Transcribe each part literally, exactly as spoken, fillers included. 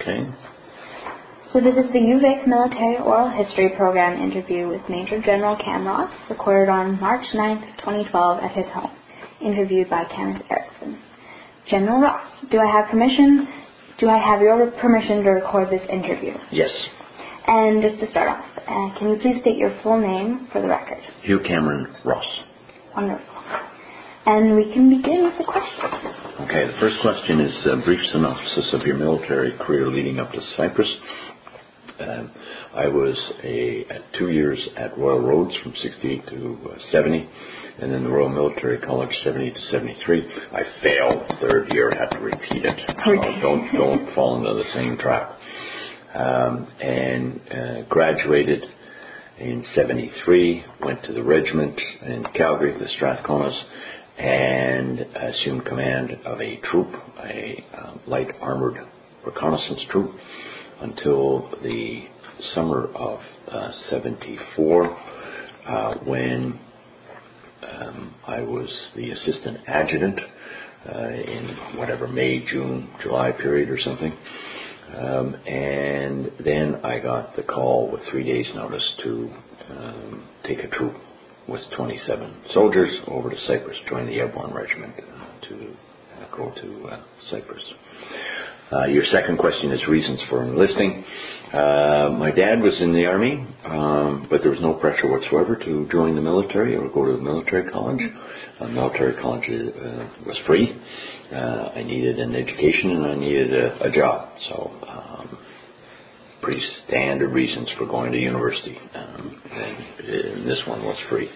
Okay. So this is the U V I C Military Oral History Program interview with Major General Cam Ross, recorded on March ninth, twenty twelve at his home. Interviewed by Kenneth Erickson. General Ross, do I have permission? Do I have your permission to record this interview? Yes. And just to start off, uh, can you please state your full name for the record? Hugh Cameron Ross. Wonderful. And we can begin with the questions. Okay, the first question is a brief synopsis of your military career leading up to Cyprus. Um, I was a at two years at Royal Roads from sixty-eight to seventy, and then the Royal Military College seventy to seventy-three. I failed third year, had to repeat it. So don't don't fall into the same trap. Um, and uh, graduated in seventy-three. Went to the regiment in Calgary, the Strathconas, and assumed command of a troop, a um, light armored reconnaissance troop, until the summer of uh, seventy-four, uh, when um, I was the assistant adjutant uh, in whatever May, June, July period or something. Um, and then I got the call with three days' notice to um, take a troop with twenty-seven soldiers over to Cyprus, join the Airborne Regiment uh, to uh, go to uh, Cyprus. Uh, your second question is reasons for enlisting. Uh, my dad was in the Army, um, but there was no pressure whatsoever to join the military or go to the military college. Uh, military college uh, was free. Uh, I needed an education and I needed a, a job. So um, pretty standard reasons for going to university. Um, and, and this one was free.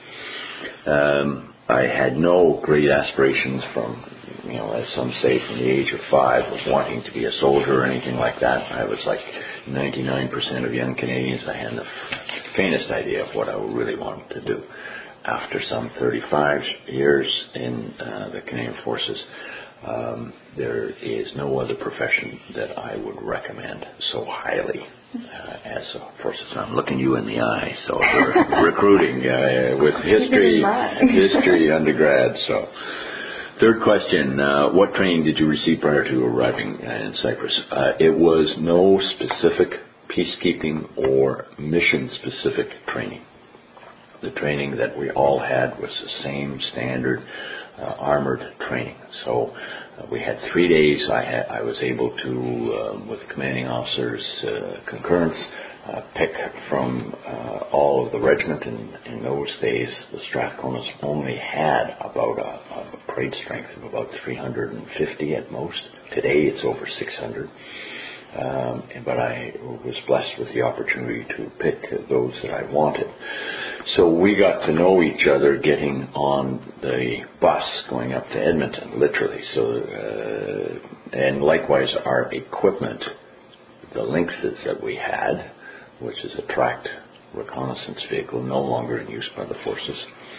Um, I had no great aspirations from, you know, as some say, from the age of five of wanting to be a soldier or anything like that. I was like ninety-nine percent of young Canadians. I had the faintest idea of what I really wanted to do. After some thirty-five years in uh, the Canadian Forces, um, there is no other profession that I would recommend so highly uh, as a forces. I'm looking you in the eye, so we're recruiting uh, with history, history undergrad. So, third question: uh, what training did you receive prior to arriving in Cyprus? Uh, it was no specific peacekeeping or mission-specific training. The training that we all had was the same standard uh, armored training. So uh, we had three days. I had, I was able to, um, with the commanding officer's uh, concurrence, uh, pick from uh, all of the regiment. In, in those days, the Strathconas only had about a, a parade strength of about three hundred fifty at most. Today, it's over six hundred. Um, but I was blessed with the opportunity to pick those that I wanted. So we got to know each other getting on the bus going up to Edmonton, literally. So, uh, and likewise our equipment, the Lynxes that we had, which is a tracked reconnaissance vehicle, no longer in use by the forces,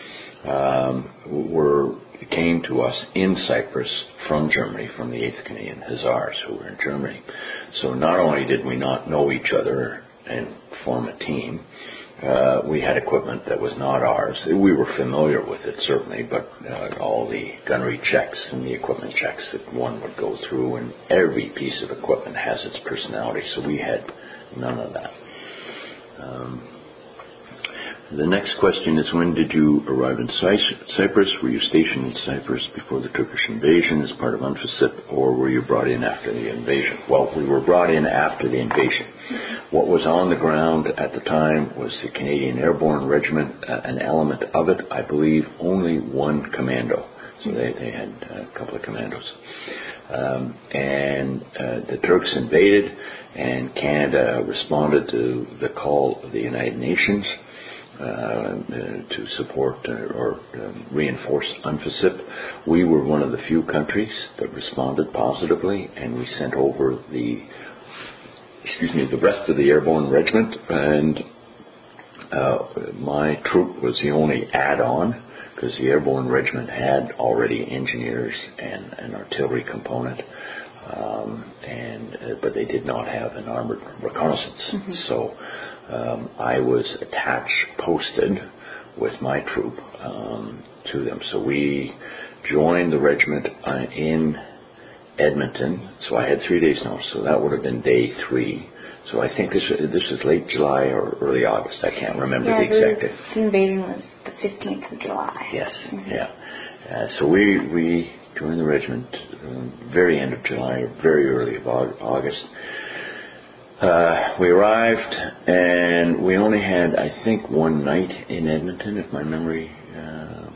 um, were came to us in Cyprus from Germany, from the eighth Canadian Hussars, who were in Germany. So not only did we not know each other and form a team, uh, we had equipment that was not ours. We were familiar with it, certainly, but uh, all the gunnery checks and the equipment checks that one would go through, and every piece of equipment has its personality, so we had none of that. Um, The next question is, when did you arrive in Cyprus? Were you stationed in Cyprus before the Turkish invasion as part of UNFICYP, or were you brought in after the invasion? Well, we were brought in after the invasion. What was on the ground at the time was the Canadian Airborne Regiment, uh, an element of it, I believe, only one commando. So they, they had a couple of commandos. Um, and uh, the Turks invaded, and Canada responded to the call of the United Nations Uh, uh, to support uh, or uh, reinforce UNFICYP. We were one of the few countries that responded positively, and we sent over the, excuse me, the rest of the Airborne Regiment, and uh, my troop was the only add-on, because the Airborne Regiment had already engineers and an artillery component, um, and uh, but they did not have an armored reconnaissance. Mm-hmm. So Um, I was attached, posted with my troop um, to them. So we joined the regiment uh, in Edmonton, so I had three days notice, so that would have been day three. So I think this this is late July or early August. I can't remember yeah, the exact date. The invasion was the fifteenth of July. Yes, mm-hmm. yeah. Uh, so we we joined the regiment um, very end of July, very early of August. Uh, we arrived, and we only had, I think, one night in Edmonton, if my memory uh,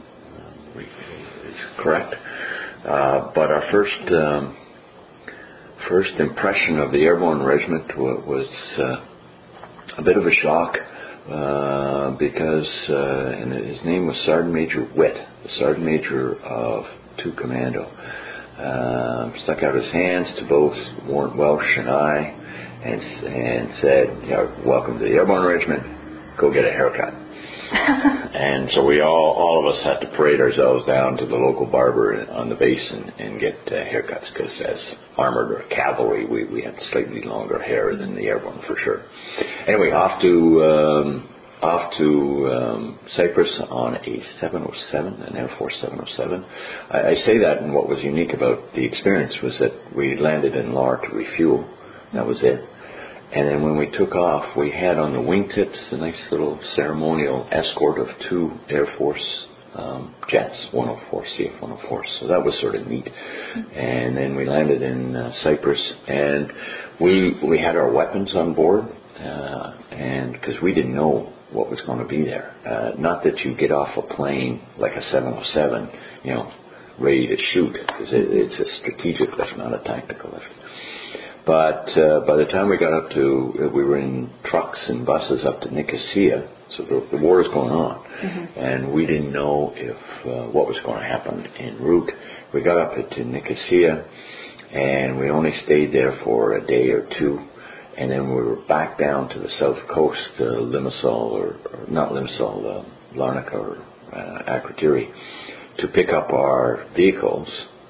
is correct. Uh, but our first um, first impression of the Airborne Regiment w- was uh, a bit of a shock uh, because, uh, and his name was Sergeant Major Witt, the Sergeant Major of two Commando. Uh, stuck out his hands to both Warrant Welsh and I, and and said, you know, welcome to the Airborne Regiment, go get a haircut. And so we all, all of us had to parade ourselves down to the local barber on the base and, and get uh, haircuts, because as armored or cavalry, we, we had slightly longer hair than the airborne for sure. Anyway, off to um, off to um, Cyprus on a seven oh seven, an Air Force seven oh seven. I, I say that, and what was unique about the experience was that we landed in Lahr to refuel. That was it. And then when we took off, we had on the wingtips a nice little ceremonial escort of two Air Force um, jets, one oh four, C F one oh four. So that was sort of neat. And then we landed in uh, Cyprus, and we we had our weapons on board, uh, and because we didn't know what was going to be there. Uh, not that you get off a plane like a seven oh seven, you know, ready to shoot, because it, it's a strategic lift, not a tactical lift. But uh, by the time we got up to, we were in trucks and buses up to Nicosia, so the, the war is going on, mm-hmm. and we didn't know if uh, what was going to happen en route. We got up to Nicosia, and we only stayed there for a day or two, and then we were back down to the south coast, uh, Limassol, or, or not Limassol, uh, Larnaca or uh, Akrotiri, to pick up our vehicles.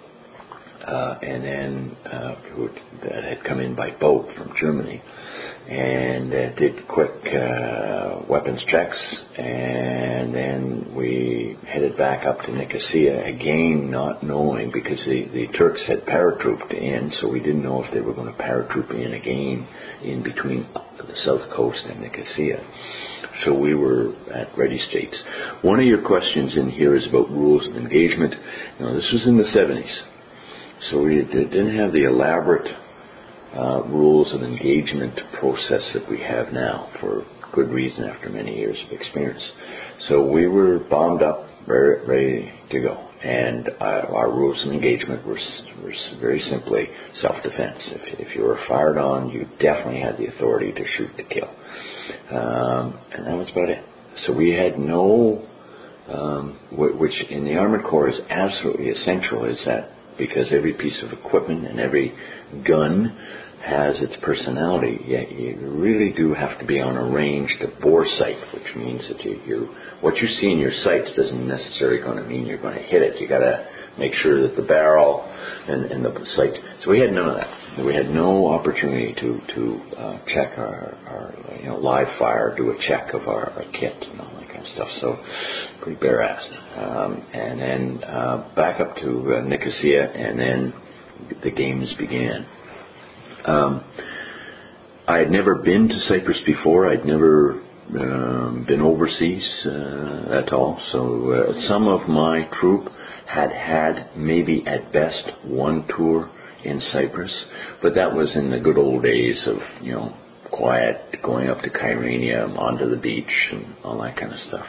Uh, and then uh, who, that had come in by boat from Germany, and uh, did quick uh, weapons checks, and then we headed back up to Nicosia again, not knowing, because the, the Turks had paratrooped in, so we didn't know if they were going to paratroop in again in between the south coast and Nicosia. So we were at ready states. One of your questions in here is about rules of engagement. Now, this was in the seventies. So we didn't have the elaborate uh, rules of engagement process that we have now, for good reason after many years of experience. So we were bombed up, very, ready to go. And uh, our rules of engagement were, were very simply self-defense. If, if you were fired on, you definitely had the authority to shoot to kill. Um, and that was about it. So we had no, um, which in the Armored Corps is absolutely essential, is that because every piece of equipment and every gun has its personality. You really do have to be on a ranged bore sight, which means that you, you what you see in your sights doesn't necessarily going to mean you're going to hit it. You got to make sure that the barrel and, and the sight. So we had none of that. We had no opportunity to to uh, check our, our you know live fire, do a check of our, our kit and all that kind of stuff. So pretty bare-assed. Um, and then uh, back up to uh, Nicosia, and then the games began. Um, I had never been to Cyprus before. I'd never um, been overseas uh, at all. So uh, some of my troop had had maybe at best one tour in Cyprus, but that was in the good old days of, you know, quiet, going up to Kyrenia, onto the beach, and all that kind of stuff.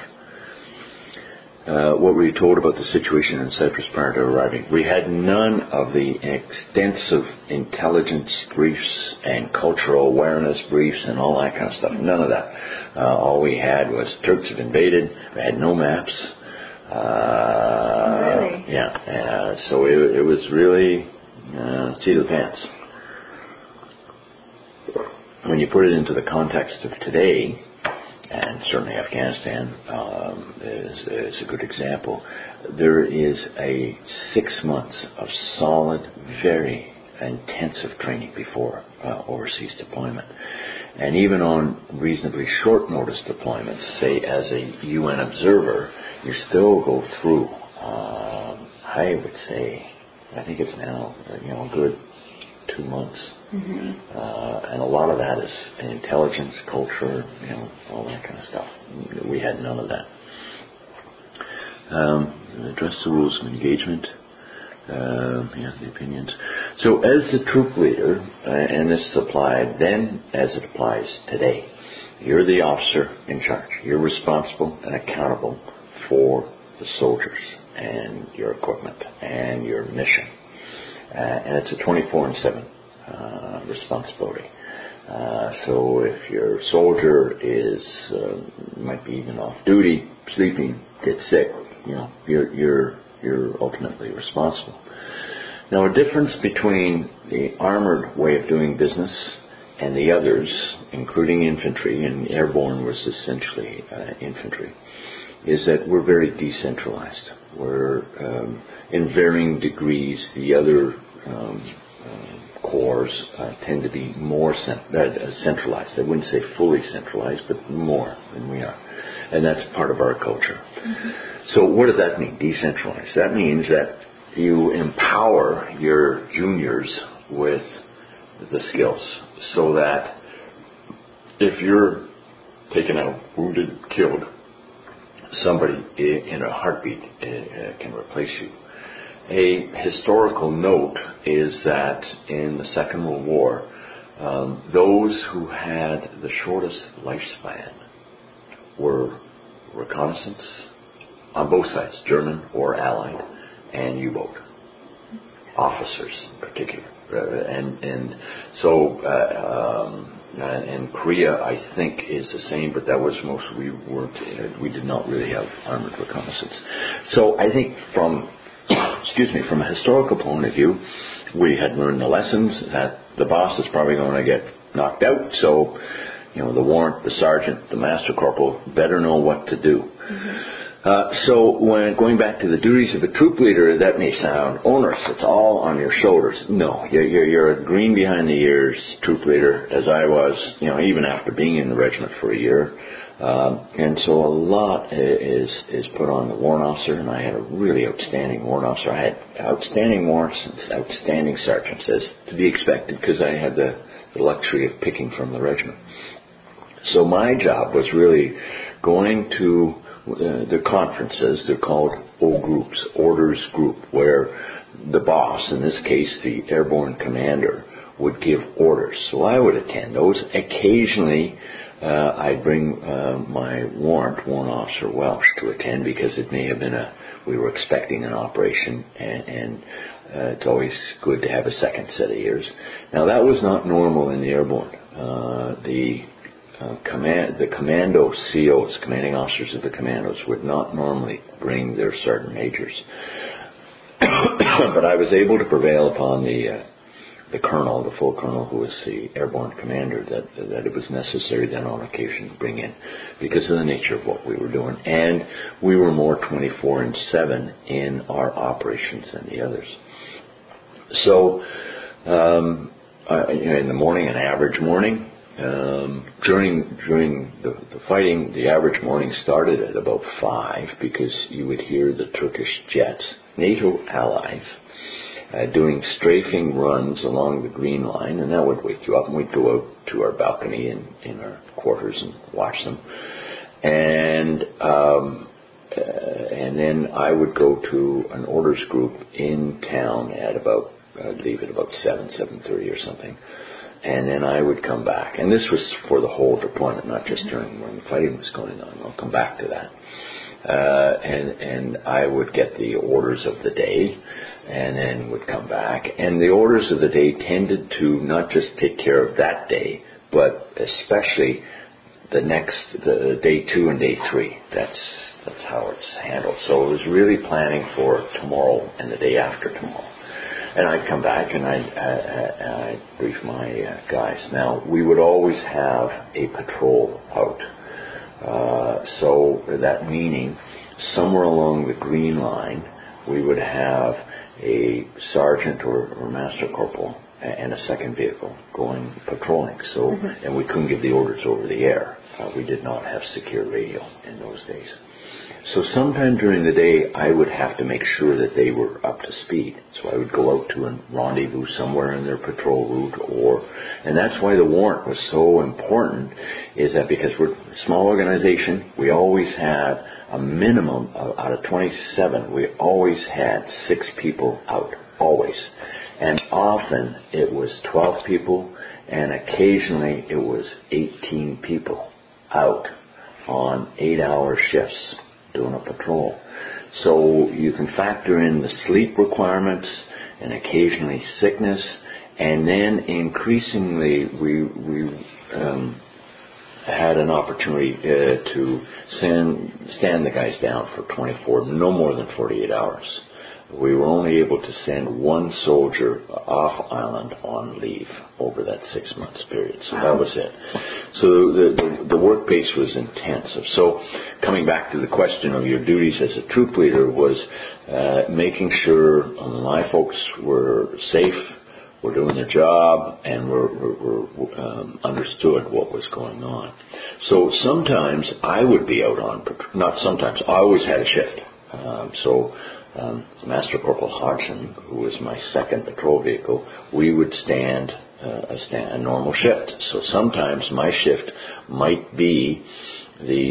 Uh, what were you told about the situation in Cyprus prior to arriving? We had none of the extensive intelligence briefs and cultural awareness briefs and all that kind of stuff. None of that. Uh, all we had was Turks have invaded. We had no maps. Uh, really? Yeah. Uh, so it, it was really uh, seat of the pants. When you put it into the context of today, and certainly Afghanistan um, is, is a good example, there is a six months of solid, very intensive training before uh, overseas deployment. And even on reasonably short notice deployments, say as a U N observer, you still go through, um, I would say, I think it's now, you know, a good two months. Mm-hmm. Uh, and a lot of that is intelligence, culture, you know, all that kind of stuff. We had none of that. Um, address the rules of engagement. Uh, yeah, the opinions. So as the troop leader, uh, and this is applied then as it applies today, you're the officer in charge. You're responsible and accountable for the soldiers and your equipment and your mission. Uh, and it's a twenty-four and seven uh, responsibility. Uh, so if your soldier is, uh, might be even off duty, sleeping, gets sick, you know, you're, you're, you're ultimately responsible. Now, a difference between the armored way of doing business and the others, including infantry, and airborne was essentially uh, infantry, is that we're very decentralized. We're um, in varying degrees. The other um, uh, corps uh, tend to be more cent- uh, centralized. I wouldn't say fully centralized, but more than we are. And that's part of our culture. Mm-hmm. So what does that mean, decentralized? That means that you empower your juniors with the skills so that if you're taken out, wounded, killed, somebody in a heartbeat can replace you. A historical note is that in the Second World War, um, those who had the shortest lifespan were reconnaissance on both sides, German or Allied, and U-boat officers in particular. Uh, and and so uh, um, and Korea, I think, is the same, but that was most we weren't. Uh, we did not really have armored reconnaissance. So I think from excuse me, from a historical point of view, we had learned the lessons that the boss is probably going to get knocked out. So you know, the warrant, the sergeant, the master corporal better know what to do. Mm-hmm. Uh, so when going back to the duties of a troop leader, that may sound onerous. It's all on your shoulders. No, you're, you're, you're a green behind the ears troop leader, as I was, you know, even after being in the regiment for a year. Um, and so a lot is is put on the warrant officer, and I had a really outstanding warrant officer. I had outstanding warrants and outstanding sergeants, as to be expected, because I had the, the luxury of picking from the regiment. So my job was really going to Uh, the conferences. They're called O groups, orders group, where the boss, in this case the airborne commander, would give orders. So I would attend those. Occasionally uh, I'd bring uh, my warrant, warrant officer Welsh, to attend, because it may have been a, we were expecting an operation, and, and uh, it's always good to have a second set of ears. Now that was not normal in the airborne. Uh, the Uh, command, the commando C Os, commanding officers of the commandos, would not normally bring their sergeant majors. But I was able to prevail upon the uh, the colonel, the full colonel, who was the airborne commander, that that it was necessary then on occasion to bring in, because of the nature of what we were doing. And we were more twenty-four and seven in our operations than the others. So um, uh, in the morning, an average morning, Um, during during the, the fighting, the average morning started at about five, because you would hear the Turkish jets, NATO allies, uh, doing strafing runs along the green line, and that would wake you up, and we'd go out to our balcony in, in our quarters and watch them. And um, uh, and then I would go to an orders group in town at about, I'd leave at about seven, seven thirty or something. And then I would come back. And this was for the whole deployment, not just during when the fighting was going on. I'll come back to that. Uh, and, and I would get the orders of the day, and then would come back. And the orders of the day tended to not just take care of that day, but especially the next, the day two and day three. That's, that's how it's handled. So it was really planning for tomorrow and the day after tomorrow. And I'd come back and I'd, uh, I'd brief my uh, guys. Now, we would always have a patrol out. Uh, so that meaning, somewhere along the green line, we would have a sergeant or, or master corporal and a second vehicle going patrolling. So, mm-hmm. and we couldn't give the orders over the air. Uh, we did not have secure radio in those days. So sometime during the day, I would have to make sure that they were up to speed. So I would go out to a rendezvous somewhere in their patrol route, or, and that's why the warrant was so important, is that because we're a small organization, we always had a minimum of, out of twenty-seven, we always had six people out, always. And often it was twelve people, and occasionally it was eighteen people out on eight-hour shifts doing a patrol. So you can factor in the sleep requirements and occasionally sickness, and then increasingly we we um, had an opportunity uh, to send stand the guys down for twenty-four, no more than forty-eight hours. We were only able to send one soldier off island on leave over that six months period. So that was it. So the, the, the work pace was intensive. So coming back to the question of your duties as a troop leader was uh, making sure my folks were safe, were doing their job, and were, were, were um, understood what was going on. So sometimes I would be out on, not sometimes, I always had a shift. Um, so Um, Master Corporal Hodgson, who was my second patrol vehicle, we would stand, uh, a stand a normal shift. So sometimes my shift might be the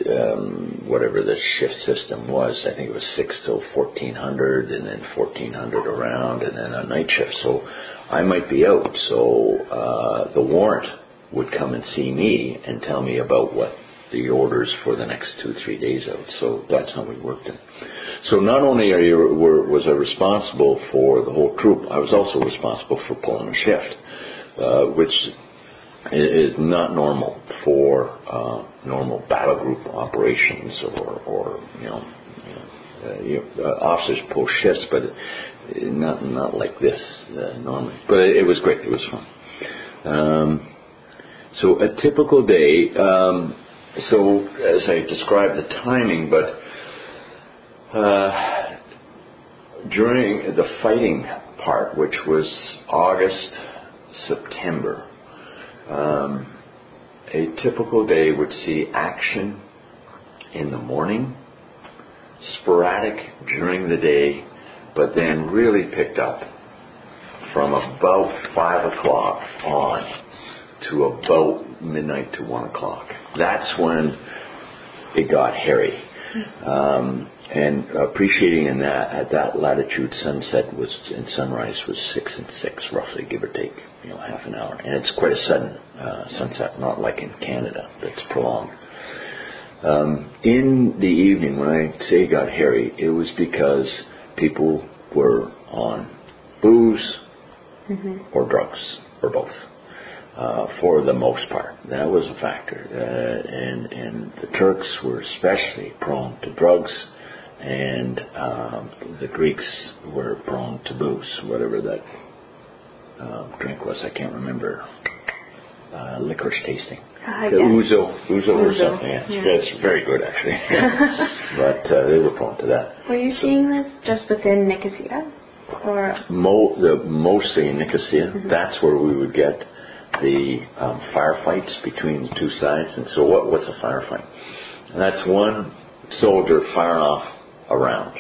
um, whatever the shift system was. I think it was six till fourteen hundred, and then fourteen hundred around, and then a night shift. So I might be out. So uh, the warrant would come and see me and tell me about what the orders for the next two, three days out. So that's how we worked it. So not only are you, were, was I responsible for the whole troop, I was also responsible for pulling a shift, uh, which is not normal for uh, normal battle group operations, or, or you know, you know, uh, you, uh, officers pull shifts, but not not like this uh, normally. But it, it was great. It was fun. Um, so a typical day. Um, So, as I described the timing, but uh, during the fighting part, which was August, September, um, a typical day would see action in the morning, sporadic during the day, but then really picked up from about five o'clock on to about midnight to one o'clock. That's when it got hairy. Um, and appreciating in that, at that latitude, sunset was and sunrise was six and six, roughly, give or take, you know, half an hour. And it's quite a sudden uh, sunset, not like in Canada, that's prolonged. Um, in the evening, when I say it got hairy, it was because people were on booze mm-hmm. or drugs, or both. Uh, for the most part. That was a factor. Uh, and, and the Turks were especially prone to drugs, and um, the Greeks were prone to booze, whatever that uh, drink was. I can't remember. Uh, licorice tasting. Uh, the yeah. Ouzo, Ouzo or Ouzo. something. Yeah, it's, Yeah. it's very good, actually. But uh, they were prone to that. Were you so, seeing this just within Nicosia? Or? Mo- the, mostly in Nicosia. Mm-hmm. That's where we would get the um, firefights between the two sides. And so what, what's a firefight? And that's one soldier firing off a round.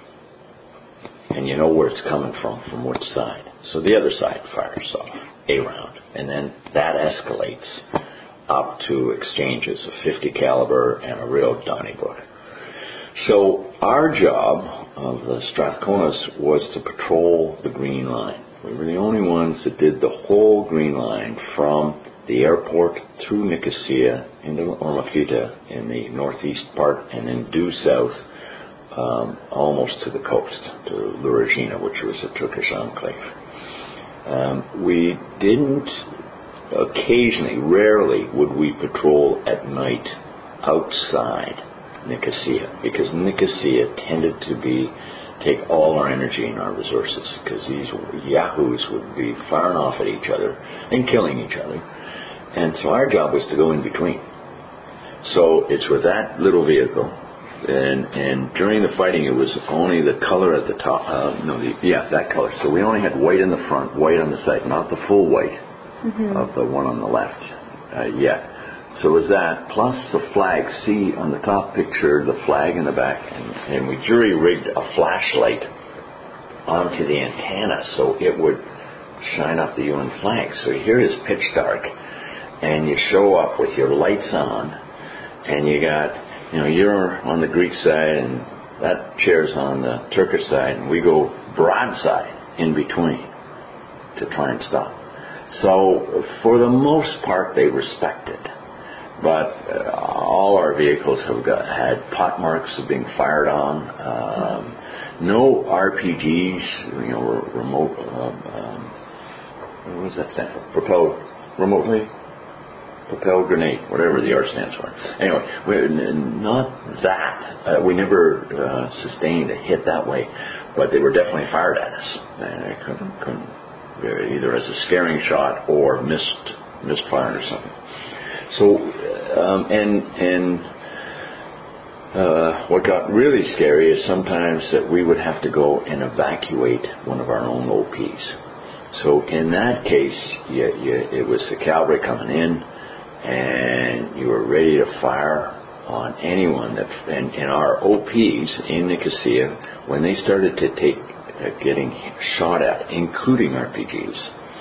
And you know where it's coming from, from which side. So the other side fires off a round. And then that escalates up to exchanges of fifty caliber and a real Donnybrook. So our job of the Strathconas was to patrol the Green Line. We were the only ones that did the whole Green Line from the airport through Nicosia into Ormafita in the northeast part, and then due south um, almost to the coast, to La Regina, which was a Turkish enclave. Um, we didn't, occasionally, rarely would we patrol at night outside Nicosia, because Nicosia tended to be take all our energy and our resources, because these yahoos would be firing off at each other and killing each other. And so our job was to go in between. So it's with that little vehicle And and during the fighting, it was only the color at the top. Uh, no, the, yeah, that color. So we only had white in the front, white on the side, not the full white mm-hmm. of the one on the left uh, yet. So it was that, plus the flag. See on the top picture, the flag in the back. And, and we jury-rigged a flashlight onto the antenna so it would shine up the U N flag. So here is pitch dark, and you show up with your lights on, and you got, you know, you're on the Greek side, and that chair's on the Turkish side, and we go broadside in between to try and stop. So for the most part, they respected. But uh, all our vehicles have got, had pot marks of being fired on. Um, no R P Gs, you know, remote. Um, um, what was that stand for? Propelled remotely, propelled grenade, whatever the R stands for. Anyway, we, not that. Uh, we never uh, sustained a hit that way, but they were definitely fired at us. And I couldn't, couldn't either as a scaring shot or missed misfired or something. So, um, and and uh, what got really scary is sometimes that we would have to go and evacuate one of our own O Ps. So in that case, you, you, it was the cavalry coming in, and you were ready to fire on anyone that. And, and our O Ps in Nicosia, when they started to take uh, getting shot at, including R P Gs,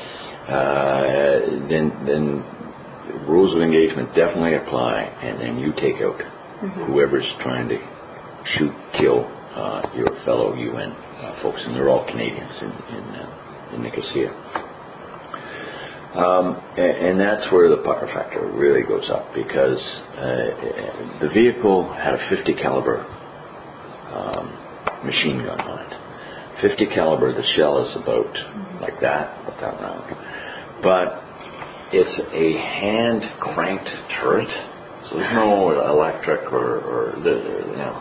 uh, then then. rules of engagement definitely apply, and then you take out mm-hmm. whoever's trying to shoot, kill uh, your fellow U N uh, folks, and they're all Canadians in in, uh, in Nicosia. Um, and, and that's where the power factor really goes up, because uh, the vehicle had a fifty caliber um, machine gun on it. fifty caliber, the shell is about mm-hmm. like that, about that round, but it's a hand-cranked turret, so there's no electric or, or the, you know,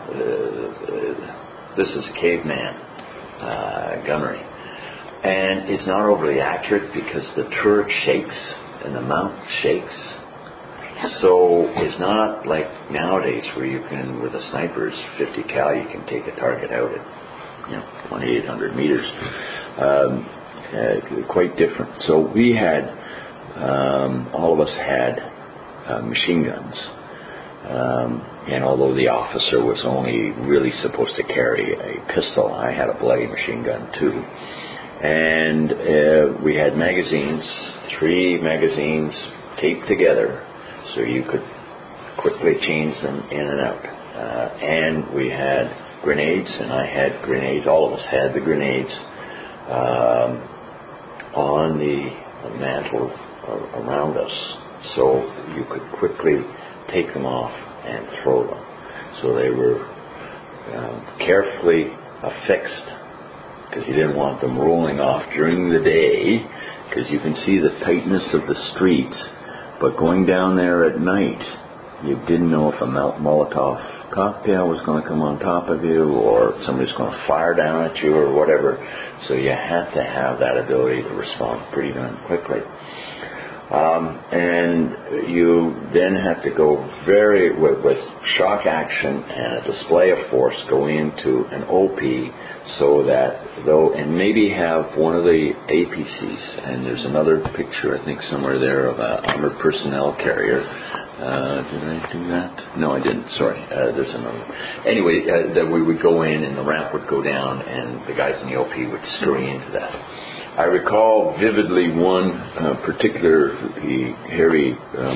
uh, this is caveman uh, gunnery. And it's not overly accurate because the turret shakes and the mount shakes. So it's not like nowadays where you can, with a sniper's fifty cal, you can take a target out at, you know, twenty-eight hundred meters. Um, uh, quite different. So we had Um, all of us had uh, machine guns, um, and although the officer was only really supposed to carry a pistol, I had a bloody machine gun too. And uh, we had magazines, three magazines taped together, so you could quickly change them in and out. Uh, and we had grenades, and I had grenades. All of us had the grenades um, on the mantle around us, so you could quickly take them off and throw them. So they were um, carefully affixed, because you didn't want them rolling off during the day, because you can see the tightness of the streets, but going down there at night, you didn't know if a Molotov cocktail was going to come on top of you, or somebody's going to fire down at you, or whatever. So you had to have that ability to respond pretty darn quickly. Um, and you then have to go very, with, with shock action and a display of force, go into an O P, so that though, and maybe have one of the A P Cs, and there's another picture I think somewhere there of an armored personnel carrier. Uh, did I do that? No, I didn't. Sorry. Uh, there's another. Anyway, uh, that we would go in and the ramp would go down, and the guys in the O P would scurry into that. I recall vividly one uh, particular hairy um,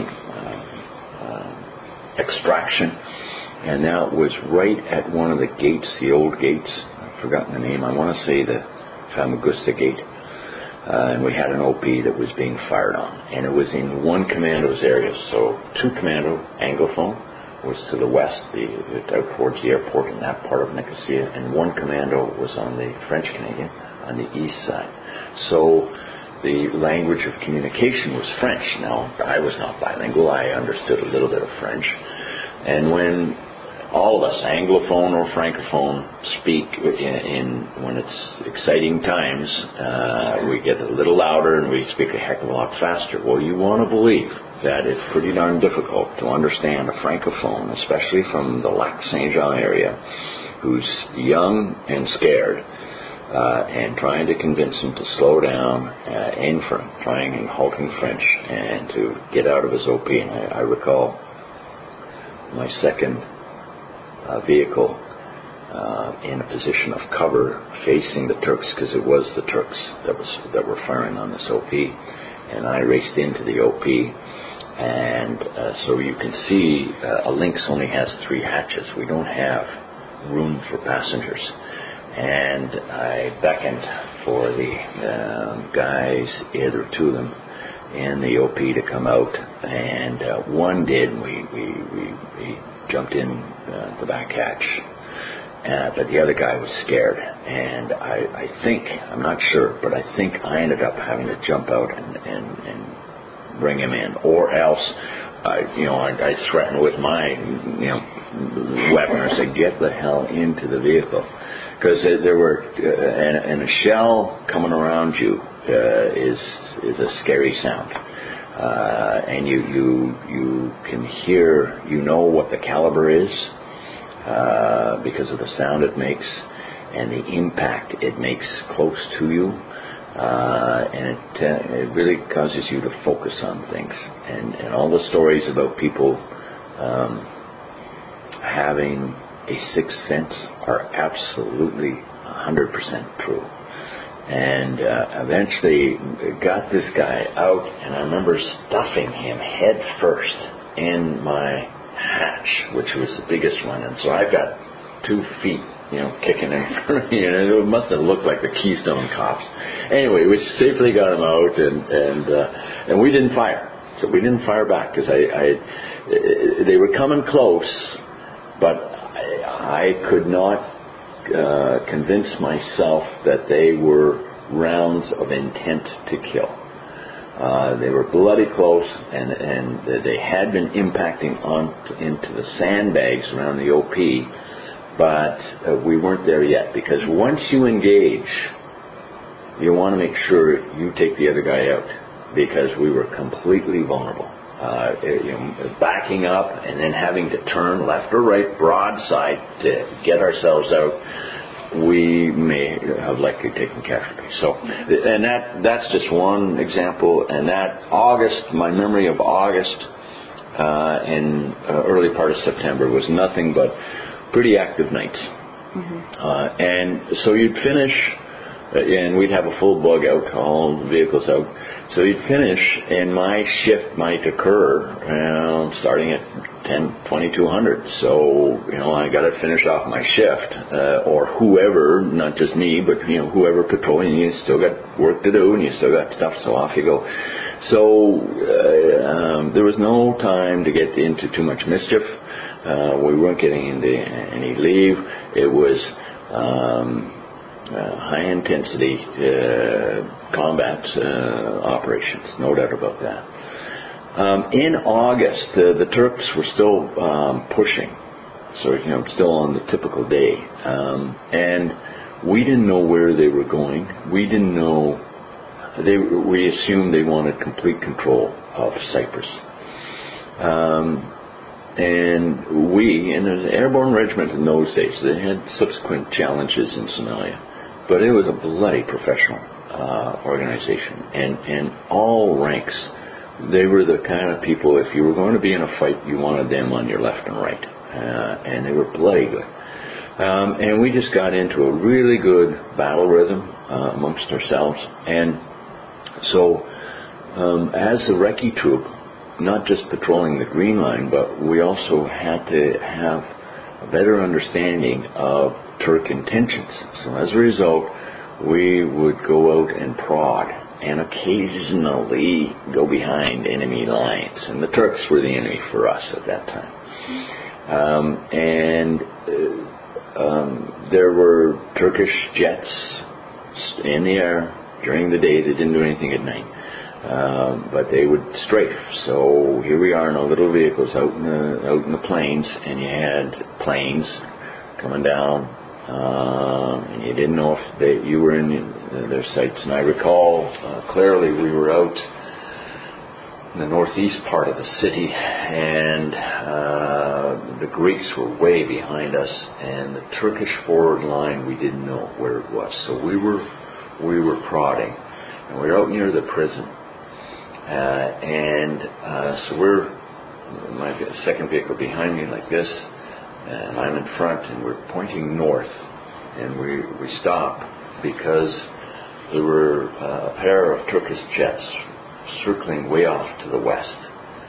uh, uh, extraction, and that was right at one of the gates, the old gates. I've forgotten the name. I want to say the Famagusta gate. Uh, and we had an O P that was being fired on, and it was in one commando's area. So two commando, Anglophone was to the west, the, out towards the airport in that part of Nicosia, and one commando was on the French Canadian on the east side. So the language of communication was French. Now, I was not bilingual. I understood a little bit of French. And when all of us, Anglophone or Francophone, speak in, in when it's exciting times. Uh, we get a little louder and we speak a heck of a lot faster. Well, you want to believe that it's pretty darn difficult to understand a Francophone, especially from the Lac Saint Jean area, who's young and scared, uh, and trying to convince him to slow down uh, in front, trying in halting French, and to get out of his O P. And I, I recall my second uh, vehicle uh, in a position of cover facing the Turks, because it was the Turks that was that were firing on this O P, and I raced into the O P. And uh, so you can see uh, a Lynx only has three hatches. We don't have room for passengers. And I beckoned for the um, guys, either two of them, in the O P to come out, and uh, one did. We we, we, we jumped in uh, the back hatch, uh, but the other guy was scared, and I, I think, I'm not sure, but I think I ended up having to jump out and, and, and bring him in, or else I, you know, I, I threatened with my, you know, weapon. I said, "Get the hell into the vehicle," because there were, uh, and, and a shell coming around you uh, is is a scary sound, uh, and you you you can hear, you know what the caliber is uh, because of the sound it makes and the impact it makes close to you. Uh, and it, uh, it really causes you to focus on things. And, and all the stories about people um, having a sixth sense are absolutely one hundred percent true. And uh, eventually got this guy out, and I remember stuffing him head first in my hatch, which was the biggest one. And so I've got two feet, you know, kicking in front of me, and it must have looked like the Keystone Cops. Anyway, we safely got him out, and and uh, and we didn't fire. So we didn't fire back, because I, I they were coming close, but I, I could not uh, convince myself that they were rounds of intent to kill. Uh, they were bloody close, and and they had been impacting on into the sandbags around the O P. But uh, we weren't there yet, because once you engage, you want to make sure you take the other guy out, because we were completely vulnerable. Uh, you know, backing up and then having to turn left or right, broadside, to get ourselves out, we may have likely taken casualties. So, and that that's just one example. And that August, my memory of August uh, and uh, early part of September was nothing but pretty active nights. Mm-hmm. Uh, and so you'd finish, uh, and we'd have a full bug out, all the vehicles out. So you'd finish, and my shift might occur around starting at ten, twenty-two hundred. So, you know, I got to finish off my shift, uh, or whoever, not just me, but, you know, whoever patrolling, you still got work to do, and you still got stuff, so off you go. So uh, um, there was no time to get into too much mischief. Uh, we weren't getting into any leave. It was um, uh, high-intensity uh, combat uh, operations, no doubt about that. Um, in August, uh, the Turks were still um, pushing, so, you know, still on the typical day. Um, and we didn't know where they were going. We didn't know. They, we assumed they wanted complete control of Cyprus. Um, And we, and an airborne regiment in those days, they had subsequent challenges in Somalia, but it was a bloody professional uh, organization, and, and all ranks. They were the kind of people, if you were going to be in a fight, you wanted them on your left and right, uh, and they were bloody good. Um, and we just got into a really good battle rhythm uh, amongst ourselves, and so um, as a recce troop, not just patrolling the Green Line, but we also had to have a better understanding of Turk intentions. So as a result, we would go out and prod and occasionally go behind enemy lines. And the Turks were the enemy for us at that time. Um, and uh, um, there were Turkish jets in the air during the day. They didn't do anything at night. Um, but they would strafe. So here we are in our little vehicles out in the out in the plains, and you had planes coming down, uh, and you didn't know if they, you were in their sights. And I recall uh, clearly we were out in the northeast part of the city, and uh, the Greeks were way behind us, and the Turkish forward line, we didn't know where it was. So we were we were prodding, and we were out near the prison, uh, and uh, so we're my second vehicle behind me like this, and I'm in front, and we're pointing north, and we we stop because there were uh, a pair of Turkish jets circling way off to the west,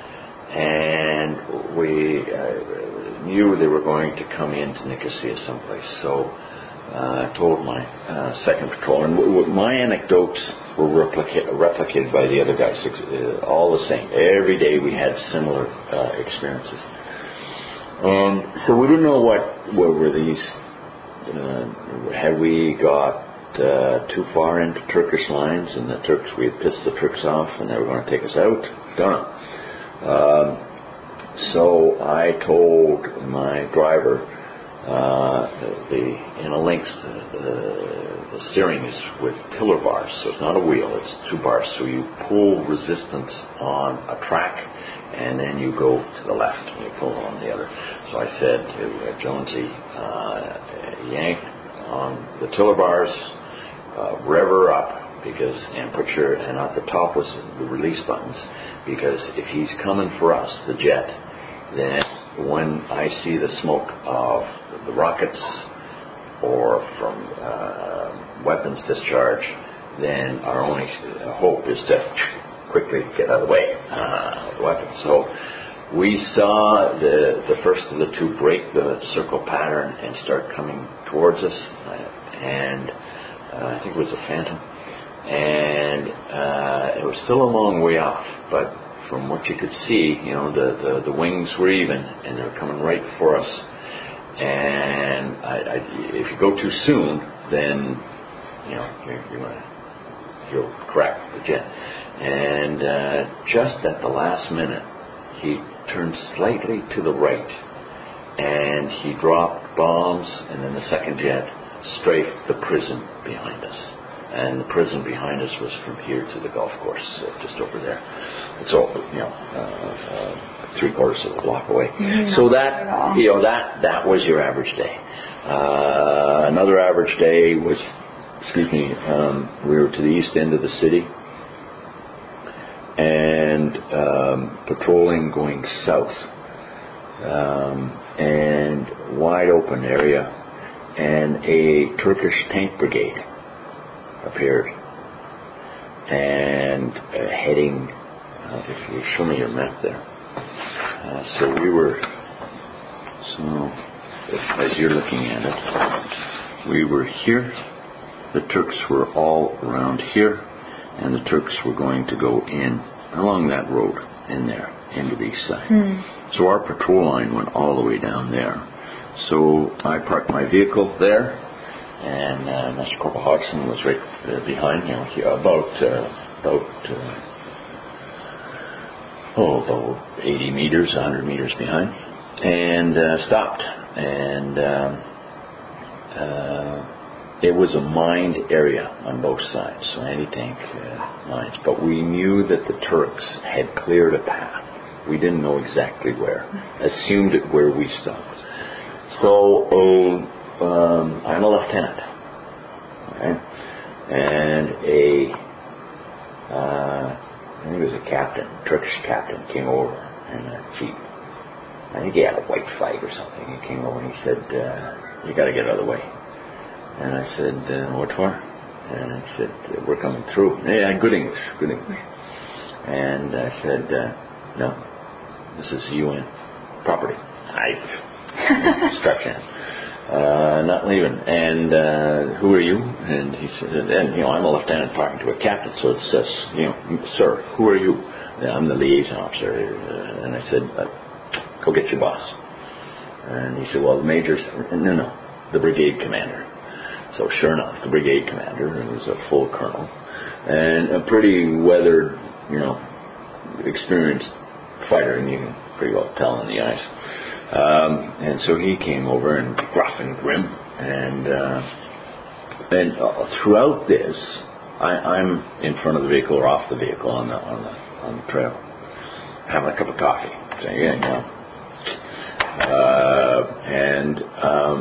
and we uh, knew they were going to come into Nicosia someplace. So uh, I told my uh, second patrol, and w- w- my anecdotes were replica- replicated by the other guys, uh, all the same. Every day we had similar uh, experiences, and so we didn't know what what were these. Uh, had we got Uh, too far into Turkish lines, and the Turks, we had pissed the Turks off, and they were going to take us out? Don't know. Um, so I told my driver, uh, the in a Lynx, the, the, the steering is with tiller bars, so it's not a wheel, it's two bars. So you pull resistance on a track, and then you go to the left, and you pull on the other. So I said to uh, Jonesy, uh, yank on the tiller bars, Uh, rev her up, because and put your and at the top was the release buttons, because if he's coming for us, the jet, then when I see the smoke of the rockets or from uh, weapons discharge, then our only hope is to quickly get out of the way uh, of the weapons. So we saw the the first of the two break the circle pattern and start coming towards us, and Uh, I think it was a Phantom, and uh, it was still a long way off, but from what you could see, you know, the, the, the wings were even, and they were coming right for us. And I, I, if you go too soon, then you know you're, you're gonna you'll crack the jet. And uh, just at the last minute, he turned slightly to the right, and he dropped bombs, and then the second jet strafed the prison behind us, and the prison behind us was from here to the golf course, uh, just over there. It's all, you know, uh, uh, three quarters of a block away. Mm-hmm. So that, you know, that that was your average day. Uh, another average day was, excuse me, um, we were to the east end of the city, and um, patrolling going south, um, and wide open area. And a Turkish tank brigade appeared, and uh, heading, uh, if you show me your map there, uh, so we were, so if, as you're looking at it, we were here, the Turks were all around here, and the Turks were going to go in along that road in there, into the east side. Hmm. So our patrol line went all the way down there. So I parked my vehicle there, and uh, Master Corporal Hodgson was right uh, behind me, you know, about uh, about uh, oh about eighty meters, one hundred meters behind, and uh, stopped. And um, uh, it was a mined area on both sides, so anti-tank uh, mines. But we knew that the Turks had cleared a path. We didn't know exactly where. Assumed it where we stopped. So um, um, I'm a lieutenant, right? And a uh, I think it was a captain, Turkish captain, came over, and a chief. I think he had a white fight or something. He came over and he said, uh, "You got to get out of the way." And I said, uh, "What for?" And he said, "We're coming through." Yeah, good English, good English. And I said, uh, "No, this is U N property." I. Instruction. Uh, not leaving. And uh, who are you? And he said, and you know, I'm a lieutenant talking to a captain, so it says, you know, sir, who are you? And I'm the liaison officer. Uh, and I said, uh, go get your boss. And he said, well, the major's, no, no, the brigade commander. So sure enough, the brigade commander, who was a full colonel, and a pretty weathered, you know, experienced fighter, and you can pretty well tell in the eyes. Um, and so he came over and gruff and grim. And, uh, and uh, throughout this, I, I'm in front of the vehicle or off the vehicle on the, on the, on the trail, having a cup of coffee. Saying, yeah, you know. Uh, and um,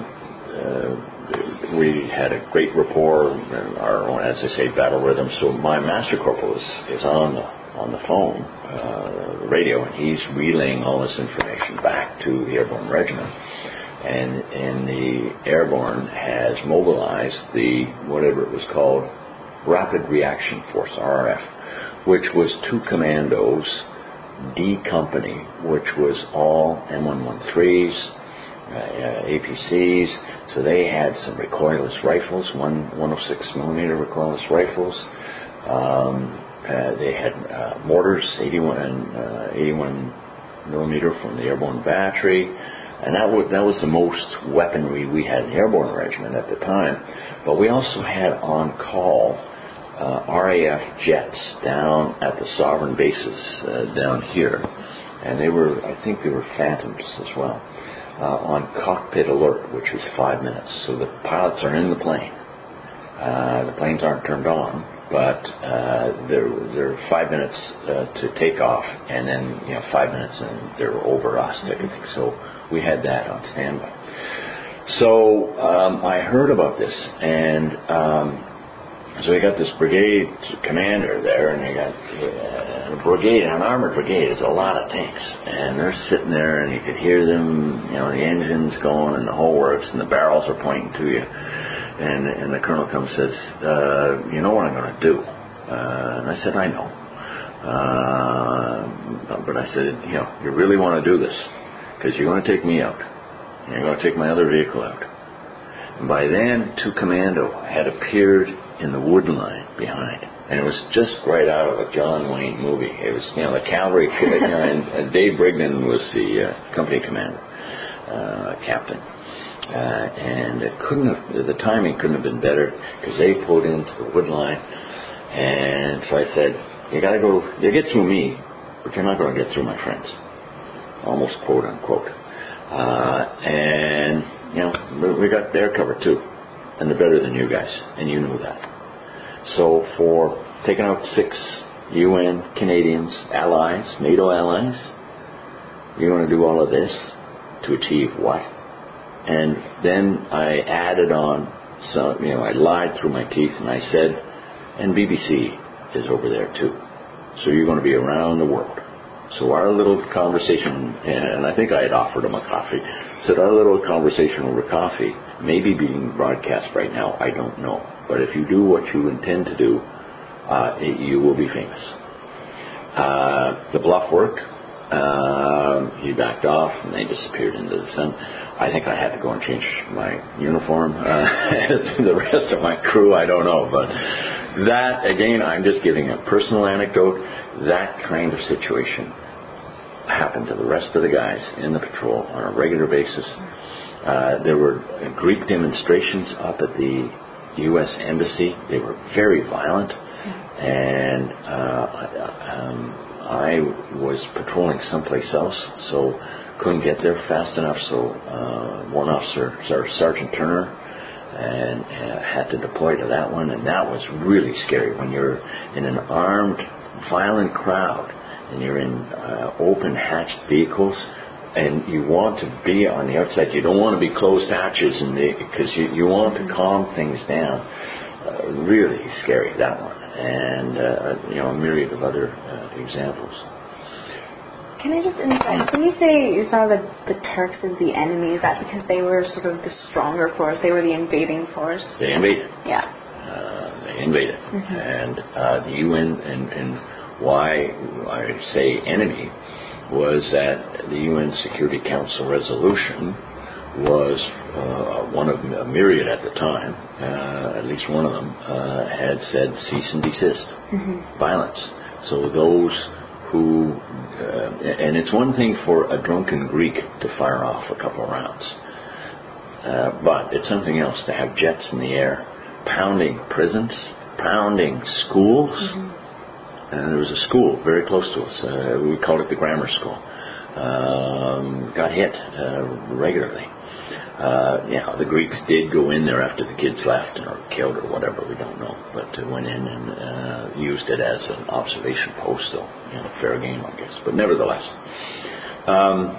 uh, we had a great rapport, our own, as I say, battle rhythm. So my master corporal is, is on the on the phone, uh, the radio, and he's relaying all this information back to the airborne regiment. And and the airborne has mobilized the whatever it was called, Rapid Reaction Force, R R F, which was two commandos. D Company, which was all M one thirteens, uh, A P Cs, so they had some recoilless rifles, one one oh six millimeter recoilless rifles. Um, uh, they had uh, mortars, eighty-one, uh, eighty-one millimeter from the airborne battery, and that was that was the most weaponry we had in the airborne regiment at the time. But we also had on call Uh, R A F jets down at the sovereign bases uh, down here, and they were, I think they were Phantoms as well, uh, on cockpit alert, which was five minutes. So the pilots are in the plane. Uh, the planes aren't turned on, but uh, they're, they're five minutes uh, to take off, and then you know five minutes and they're over us. I think so. We had that on standby. So um, I heard about this, and. Um, So we got this brigade commander there, and they got uh, a brigade, an armored brigade is a lot of tanks, and they're sitting there, and you could hear them, you know, the engines going and the whole works, and the barrels are pointing to you, and and the colonel comes and says, uh, you know what I'm going to do? Uh, and I said, I know, uh, but I said, you know, you really want to do this, because you're going to take me out, and you're going to take my other vehicle out. And by then, two commando had appeared in the wood line behind, and it was just right out of a John Wayne movie. It was, you know, the cavalry, you know, and, and Dave Brigden was the uh, company commander, uh, captain, uh, and it couldn't have, the timing couldn't have been better, because they pulled into the wood line, and so I said, you got to go, you get through me, but you're not going to get through my friends, almost quote unquote, uh, and you know, we got their cover too. And they're better than you guys, and you knew that. So for taking out six U N, Canadians, allies, NATO allies, you're going to do all of this to achieve what? And then I added on some, you know, I lied through my teeth, and I said, and B B C is over there too. So you're going to be around the world. So our little conversation, and I think I had offered them a coffee, said our little conversation over coffee may be being broadcast right now, I don't know. But if you do what you intend to do, uh, it, you will be famous. Uh, the bluff worked. Uh, he backed off, and they disappeared into the sun. I think I had to go and change my uniform. Uh, as to the rest of my crew, I don't know. But that, again, I'm just giving a personal anecdote. That kind of situation happened to the rest of the guys in the patrol on a regular basis. Uh, there were Greek demonstrations up at the U S Embassy. They were very violent, and uh, um, I was patrolling someplace else, so couldn't get there fast enough. So uh, one officer, Sergeant Turner, and uh, had to deploy to that one, and that was really scary when you're in an armed, violent crowd, and you're in uh, open hatched vehicles, and you want to be on the outside. You don't want to be closed hatches, and because you, you want to calm things down. Uh, really scary, that one, and uh, you know, a myriad of other uh, examples. Can I just interrupt? When you say you saw the, the Turks as the enemy, is that because they were sort of the stronger force? They were the invading force? They invaded. Yeah. Uh, they invaded. Mm-hmm. And uh, the U N, and, and why I say enemy, was that the U N Security Council resolution was uh, one of a myriad at the time, uh, at least one of them, uh, had said cease and desist, mm-hmm. violence. So those who, uh, and it's one thing for a drunken Greek to fire off a couple of rounds, uh, but it's something else to have jets in the air, pounding prisons, pounding schools. Mm-hmm. And there was a school very close to us. Uh, we called it the grammar school. um, got hit uh, regularly. Uh, you know, the Greeks did go in there after the kids left or killed or whatever, we don't know, but uh, went in and uh, used it as an observation post, so, you know, fair game, I guess. But nevertheless, um,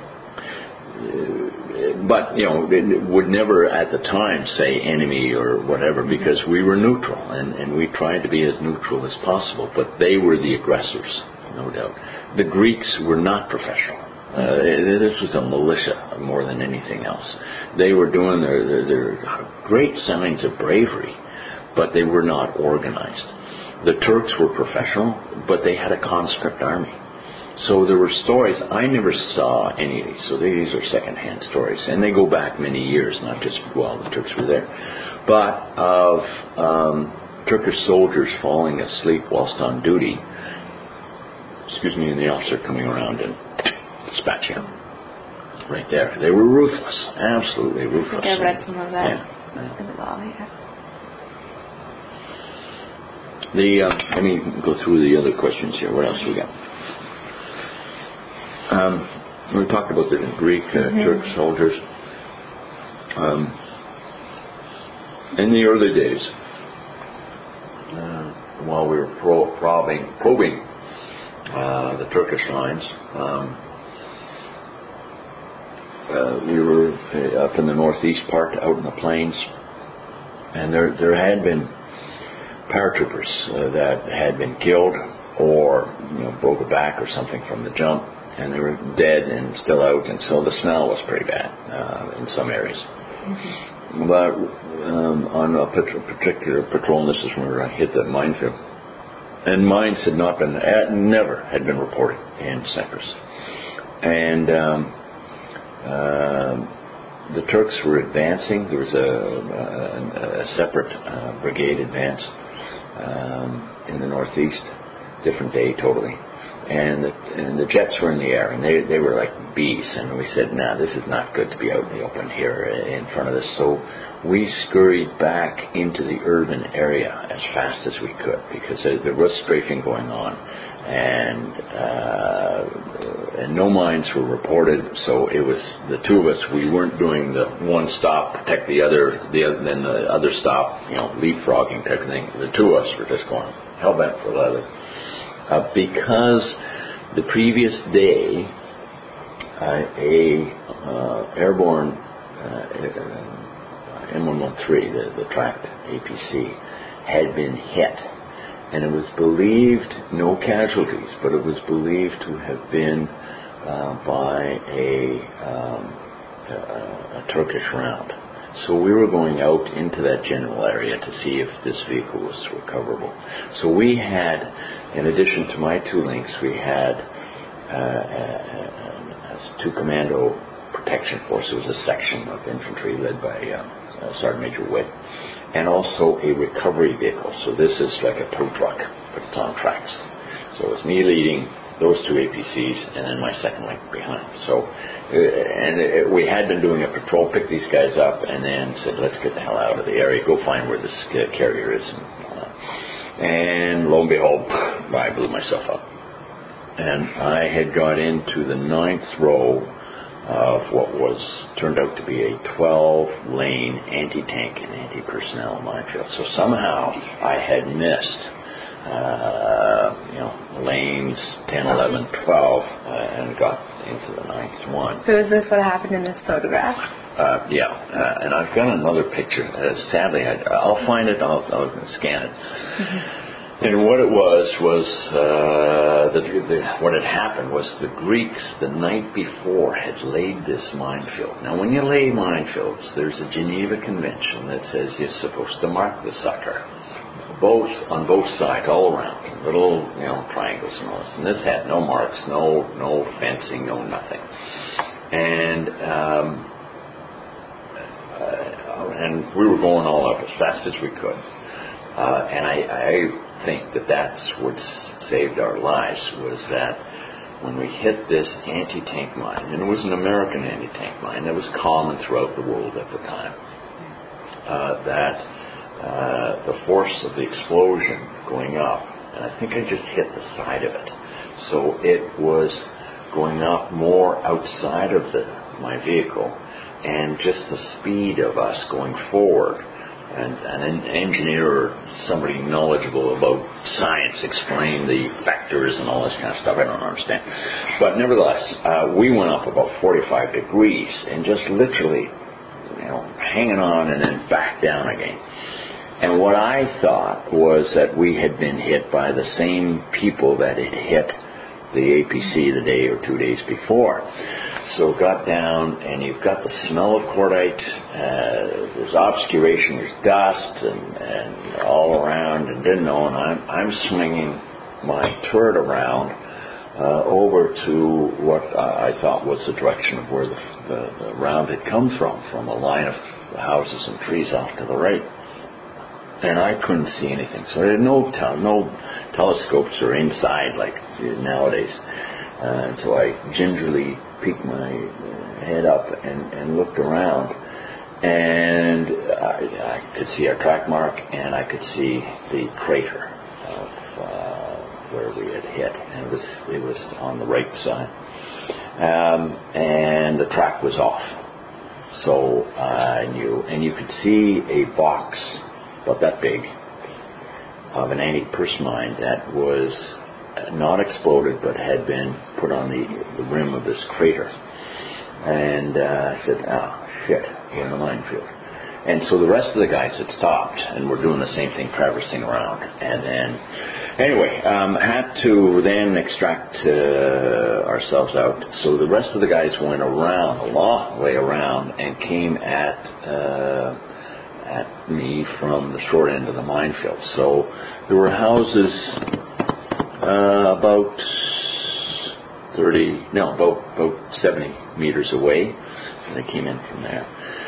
but, you know, it would never at the time say enemy or whatever, because we were neutral, and, and we tried to be as neutral as possible, but they were the aggressors, no doubt. The Greeks were not professional. Uh, this was a militia more than anything else. They were doing their, their, their great signs of bravery, but they were not organized. The Turks were professional, but they had a conscript army. So there were stories. I never saw any of these, so these are secondhand stories. And they go back many years, not just while the Turks were there, but of um, Turkish soldiers falling asleep whilst on duty, excuse me, and the officer coming around and dispatch him right there. They were ruthless, absolutely ruthless. I think I read some of that yeah. as well, yes. The, uh, let me go through the other questions here. What else we got? Um, we talked about the Greek, uh, mm-hmm. Turk soldiers. Um, in the early days, uh, while we were pro- probing, probing uh, the Turkish lines, um, Uh, we were uh, up in the northeast part, out in the plains, and there there had been paratroopers uh, that had been killed or, you know, broke a back or something from the jump, and they were dead and still out, and so the smell was pretty bad uh, in some areas. Mm-hmm. But um, on a particular patrol, and this is where I hit that minefield, and mines had not been, uh, never had been reported in Cyprus, and um, Uh, the Turks were advancing. There was a, a, a separate uh, brigade advance um, in the northeast, different day totally, and the, and the jets were in the air, and they they were like bees. And we said, "Nah, this is not good to be out in the open here in front of this." So we scurried back into the urban area as fast as we could, because there, there was strafing going on. And uh, and no mines were reported, so it was the two of us. We weren't doing the one stop, protect the other, the other, then the other stop, you know, leapfrogging type of thing. The two of us were just going hell bent for leather, uh, because the previous day uh, a uh, airborne uh, M one thirteen, the, the tracked A P C, had been hit. And it was believed, no casualties, but it was believed to have been uh, by a, um, a, a Turkish round. So we were going out into that general area to see if this vehicle was recoverable. So we had, in addition to my two links, we had uh, a, a, a two commando protection force. It was a section of infantry led by uh, uh, Sergeant Major Witt, and also a recovery vehicle. So this is like a tow truck, but it's on tracks. So it's me leading those two A P Cs, and then my second link behind. So, uh, and it, we had been doing a patrol, picked these guys up, and then said, let's get the hell out of the area, go find where this uh, carrier is. And, uh, and lo and behold, I blew myself up. And I had got into the ninth row of what was turned out to be a twelve-lane anti-tank and anti-personnel minefield. So somehow I had missed, uh, you know, lanes ten, eleven, twelve, uh, and got into the ninth one. So is this what happened in this photograph? Uh, yeah, uh, and I've got another picture. Uh, sadly, I, I'll find it. I'll, I'll scan it. Mm-hmm. And what it was, was uh, the, the, what had happened was the Greeks the night before had laid this minefield. Now, when you lay minefields, there's a Geneva Convention that says you're supposed to mark the sucker, both on both sides, all around, little, you know, triangles and all this. And this had no marks, no no fencing, no nothing. And um, uh, and we were going all up as fast as we could. Uh, and I, I think that that's what saved our lives, was that when we hit this anti-tank mine, and it was an American anti-tank mine that was common throughout the world at the time, uh, that uh, the force of the explosion going up, and I think I just hit the side of it, so it was going up more outside of the, my vehicle, and just the speed of us going forward. And, and an engineer or somebody knowledgeable about science explained the vectors and all this kind of stuff. I don't understand. But nevertheless, uh, we went up about forty-five degrees and just literally, you know, hanging on and then back down again. And what I thought was that we had been hit by the same people that had hit the A P C the day or two days before. So got down, and you've got the smell of cordite, uh, there's obscuration, there's dust, and, and all around, and didn't know, and I'm, I'm swinging my turret around uh, over to what I thought was the direction of where the, the, the round had come from, from a line of houses and trees off to the right. And I couldn't see anything, so I had no, tel- no telescopes or inside like nowadays. Uh, so I gingerly peeked my head up and, and looked around, and I, I could see our track mark, and I could see the crater of uh, where we had hit, and it was it was on the right side, um, and the track was off. So I knew, and you could see a box about that big of an anti-purse mine that was not exploded but had been put on the, the rim of this crater. And uh, I said, oh, shit, we're in a minefield. And so the rest of the guys had stopped and were doing the same thing, traversing around. And then, anyway, um, had to then extract uh, ourselves out. So the rest of the guys went around, a long way around, and came at uh, at me from the short end of the minefield. So there were houses uh, about thirty, no, about, about seventy meters away. And they came in from there.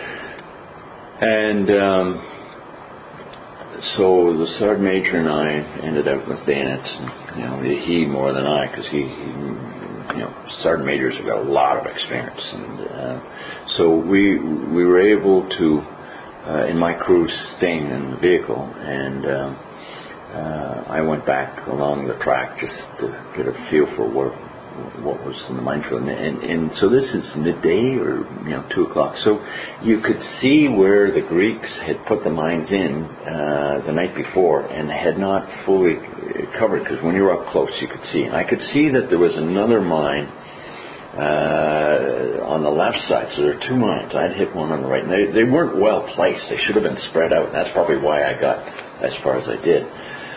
And um, so the sergeant major and I ended up with bayonets. And, you know, he more than I, because he, he, you know, sergeant majors have got a lot of experience. And uh, so we we were able to, uh, in my crew, staying in the vehicle, and um, uh, I went back along the track just to get a feel for what what was in the minefield, and, and, and so this is midday or you know two o'clock. So you could see where the Greeks had put the mines in uh, the night before, and had not fully covered, because when you were up close, you could see. And I could see that there was another mine uh, on the left side. So there are two mines. I'd hit one on the right, and they they weren't well placed. They should have been spread out. That's probably why I got as far as I did.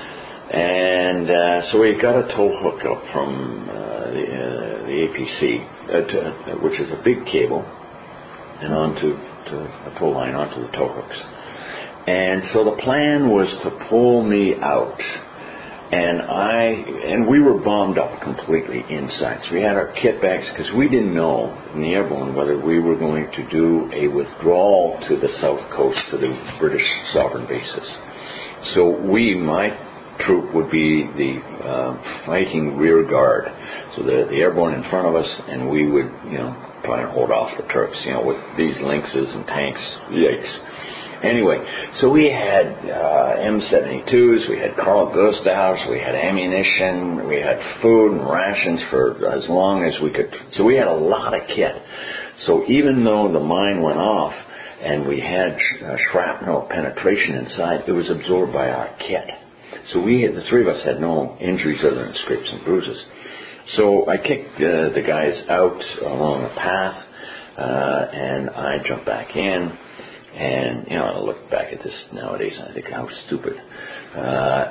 And uh, so we got a tow hook up from uh, the, uh, the A P C, uh, to, uh, which is a big cable, and onto to a tow line onto the tow hooks. And so the plan was to pull me out, and I and we were bombed up completely inside. So we had our kit bags, because we didn't know in the airborne whether we were going to do a withdrawal to the south coast to the British sovereign bases. So we, my troop would be the uh, fighting rear guard, so the, the airborne in front of us, and we would, you know, try and hold off the Turks, you know, with these Lynxes and tanks. Yikes. Anyway, so we had uh, M seventy-twos, we had Carl Gustavs, we had ammunition, we had food and rations for as long as we could. So we had a lot of kit. So even though the mine went off and we had uh, shrapnel penetration inside, it was absorbed by our kit. So we, had, the three of us, had no injuries other than scrapes and bruises. So I kicked uh, the guys out along the path, uh, and I jumped back in. And, you know, I look back at this nowadays, and I think, how stupid. Uh,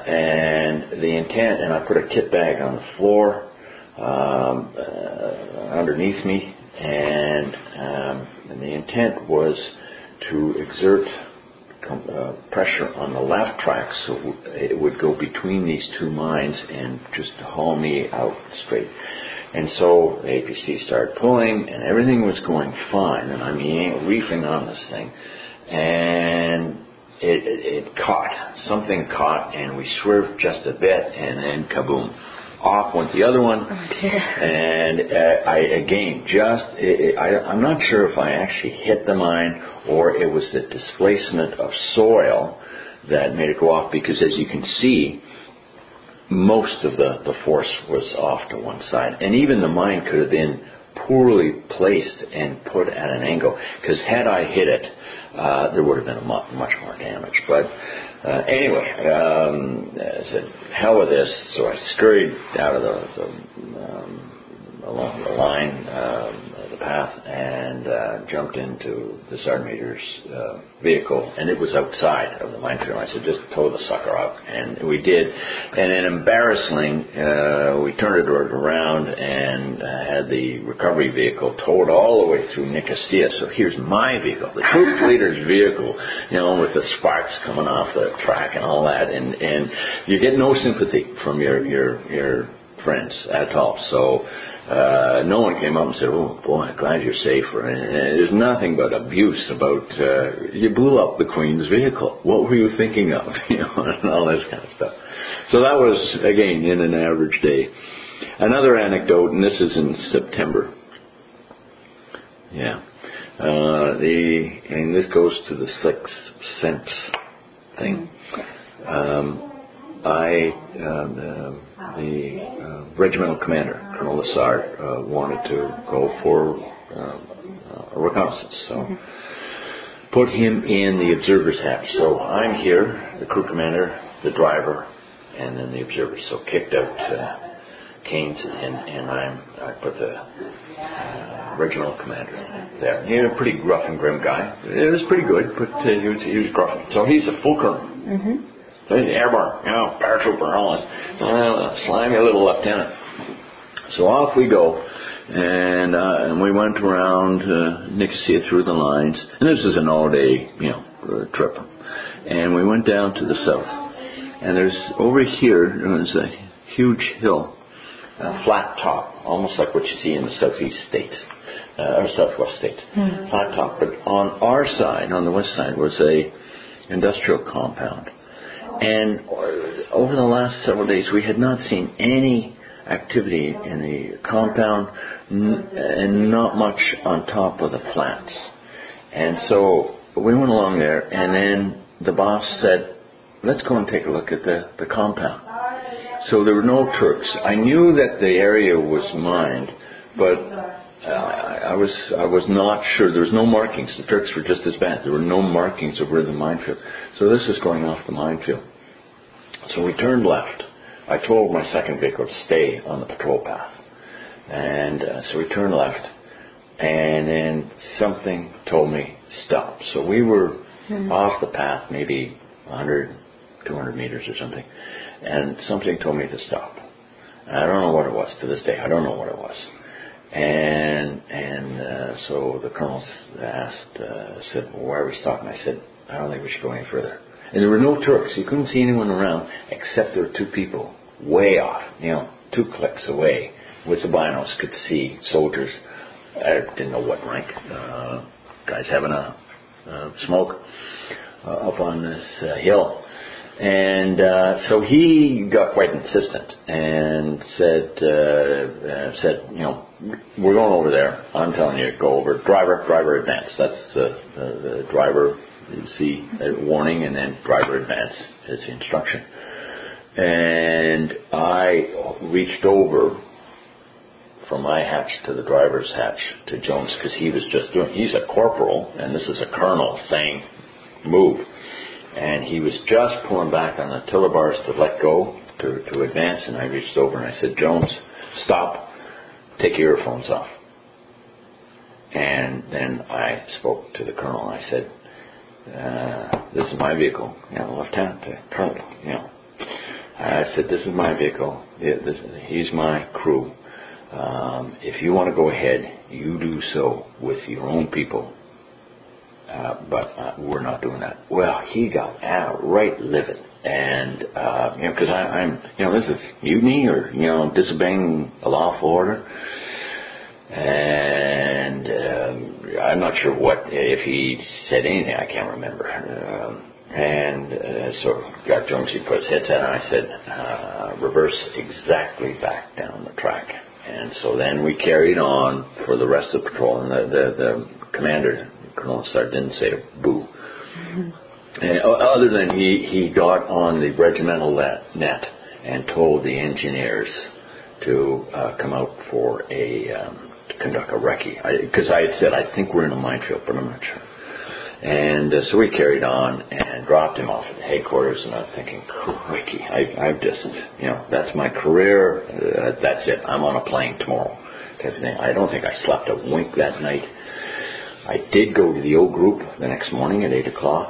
and the intent, and I put a kit bag on the floor um, uh, underneath me, and, um, and the intent was to exert Uh, pressure on the left track, so it would go between these two mines and just haul me out straight. And so the A P C started pulling, and everything was going fine, and I'm reefing on this thing, and it, it, it caught. Something caught, and we swerved just a bit, and then kaboom. Off went the other one, oh, dear. and uh, I again just it, it, I, I'm not sure if I actually hit the mine or it was the displacement of soil that made it go off, because as you can see, most of the, the force was off to one side. And even the mine could have been poorly placed and put at an angle, because had I hit it, uh, there would have been a mu- much more damage. But uh, anyway, um, I said, hell with this. So I scurried out of the, the um, along the line, um, the path, and uh, jumped into the sergeant major's uh, vehicle, and it was outside of the minefield. I said, just tow the sucker out, and we did. And then embarrassingly, uh, we turned it around and uh, had the recovery vehicle towed all the way through Nicosia. So here's my vehicle, the troop leader's vehicle, you know, with the sparks coming off the track and all that, and and you get no sympathy from your your your friends at all. So uh, no one came up and said, oh boy, glad you're safe. And there's nothing but abuse about, uh, you blew up the Queen's vehicle. What were you thinking of? You know, and all this kind of stuff. So that was, again, in an average day. Another anecdote, and this is in September. Yeah. Uh, the, and this goes to the sixth sense thing. Um, I, um, uh, the uh, regimental commander, Colonel Lassard, uh, wanted to go for uh, a reconnaissance. So mm-hmm. put him in the observer's hatch. So I'm here, the crew commander, the driver, and then the observer. So kicked out uh, Keynes, and, and I'm, I put the uh, regimental commander there. He was a pretty gruff and grim guy. It was pretty good, but uh, he was he was gruff. So he's a full colonel. Mm-hmm. He's airborne, you know, paratrooper and all this. Uh, slimy little lieutenant. So off we go, and uh, and we went around uh, Nicosia through the lines, and this is an all-day, you know, trip. And we went down to the south, and there's over here there's a huge hill, a flat top, almost like what you see in the southeast states, uh, or southwest states, mm-hmm. flat top. But on our side, on the west side, was a industrial compound. And over the last several days, we had not seen any activity in the compound, n- and not much on top of the flats. And so we went along there, and then the boss said, let's go and take a look at the, the compound. So there were no Turks. I knew that the area was mined, but uh, I was I was not sure. There was no markings. The Turks were just as bad. There were no markings over the minefield. So this is going off the minefield. So we turned left. I told my second vehicle to stay on the patrol path. And uh, so we turned left. And then something told me stop. So we were mm-hmm. off the path, maybe one hundred, two hundred meters or something. And something told me to stop. I don't know what it was. To this day, I don't know what it was. And and uh, so the colonel asked, uh, said, well, why are we stopping? I said, I don't think we should go any further. And there were no Turks. You couldn't see anyone around except there were two people way off, you know, two clicks away with the binos. Could see soldiers. I didn't know what rank. Uh, guys having a uh, smoke uh, up on this uh, hill. And uh, so he got quite insistent and said, uh, uh, said, you know, we're going over there. I'm telling you, go over. Driver, driver advance. That's the, the, the driver. You see a warning, and then driver advance is the instruction. And I reached over from my hatch to the driver's hatch to Jones, because he was just doing. He's a corporal, and this is a colonel saying, move. And he was just pulling back on the tiller bars to let go, to, to advance, and I reached over and I said, Jones, stop, take your earphones off. And then I spoke to the colonel and I said, uh, this is my vehicle, you know, Lieutenant, uh, Colonel, you know. I said, this is my vehicle, yeah, this, he's my crew. Um, if you want to go ahead, you do so with your own people. Uh, but uh, we're not doing that. Well, he got outright livid, and uh, you know, because I'm, you know, this is mutiny or you know, disobeying a lawful order, and um, I'm not sure what if he said anything. I can't remember. Um, and uh, so got Jones. He put his headset on. I said, uh, reverse exactly back down the track, and so then we carried on for the rest of the patrol, and the the, the commander. Colonel Lassard didn't say a boo. Mm-hmm. And other than he, he got on the regimental net and told the engineers to uh, come out for a um, to conduct a recce, because I, I had said I think we're in a minefield, but I'm not sure. And uh, so we carried on and dropped him off at the headquarters, and I was thinking, crikey, I, I've just, you know, that's my career, uh, that's it, I'm on a plane tomorrow, type of thing. I don't think I slept a wink that night. I did go to the O group the next morning at eight o'clock,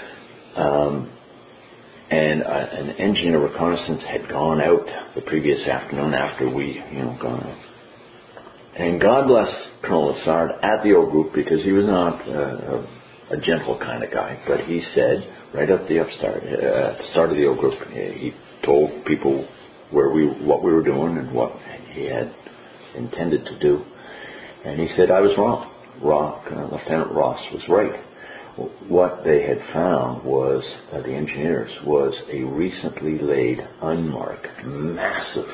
um, and uh, an engineer reconnaissance had gone out the previous afternoon after we, you know, gone out. And God bless Colonel Lassard at the O group, because he was not uh, a a gentle kind of guy, but he said right at the upstart, uh, at the start of the O group, he told people where we, what we were doing and what he had intended to do, and he said I was wrong. Rock, uh, Lieutenant Ross was right. What they had found was uh, the engineers was a recently laid, unmarked, massive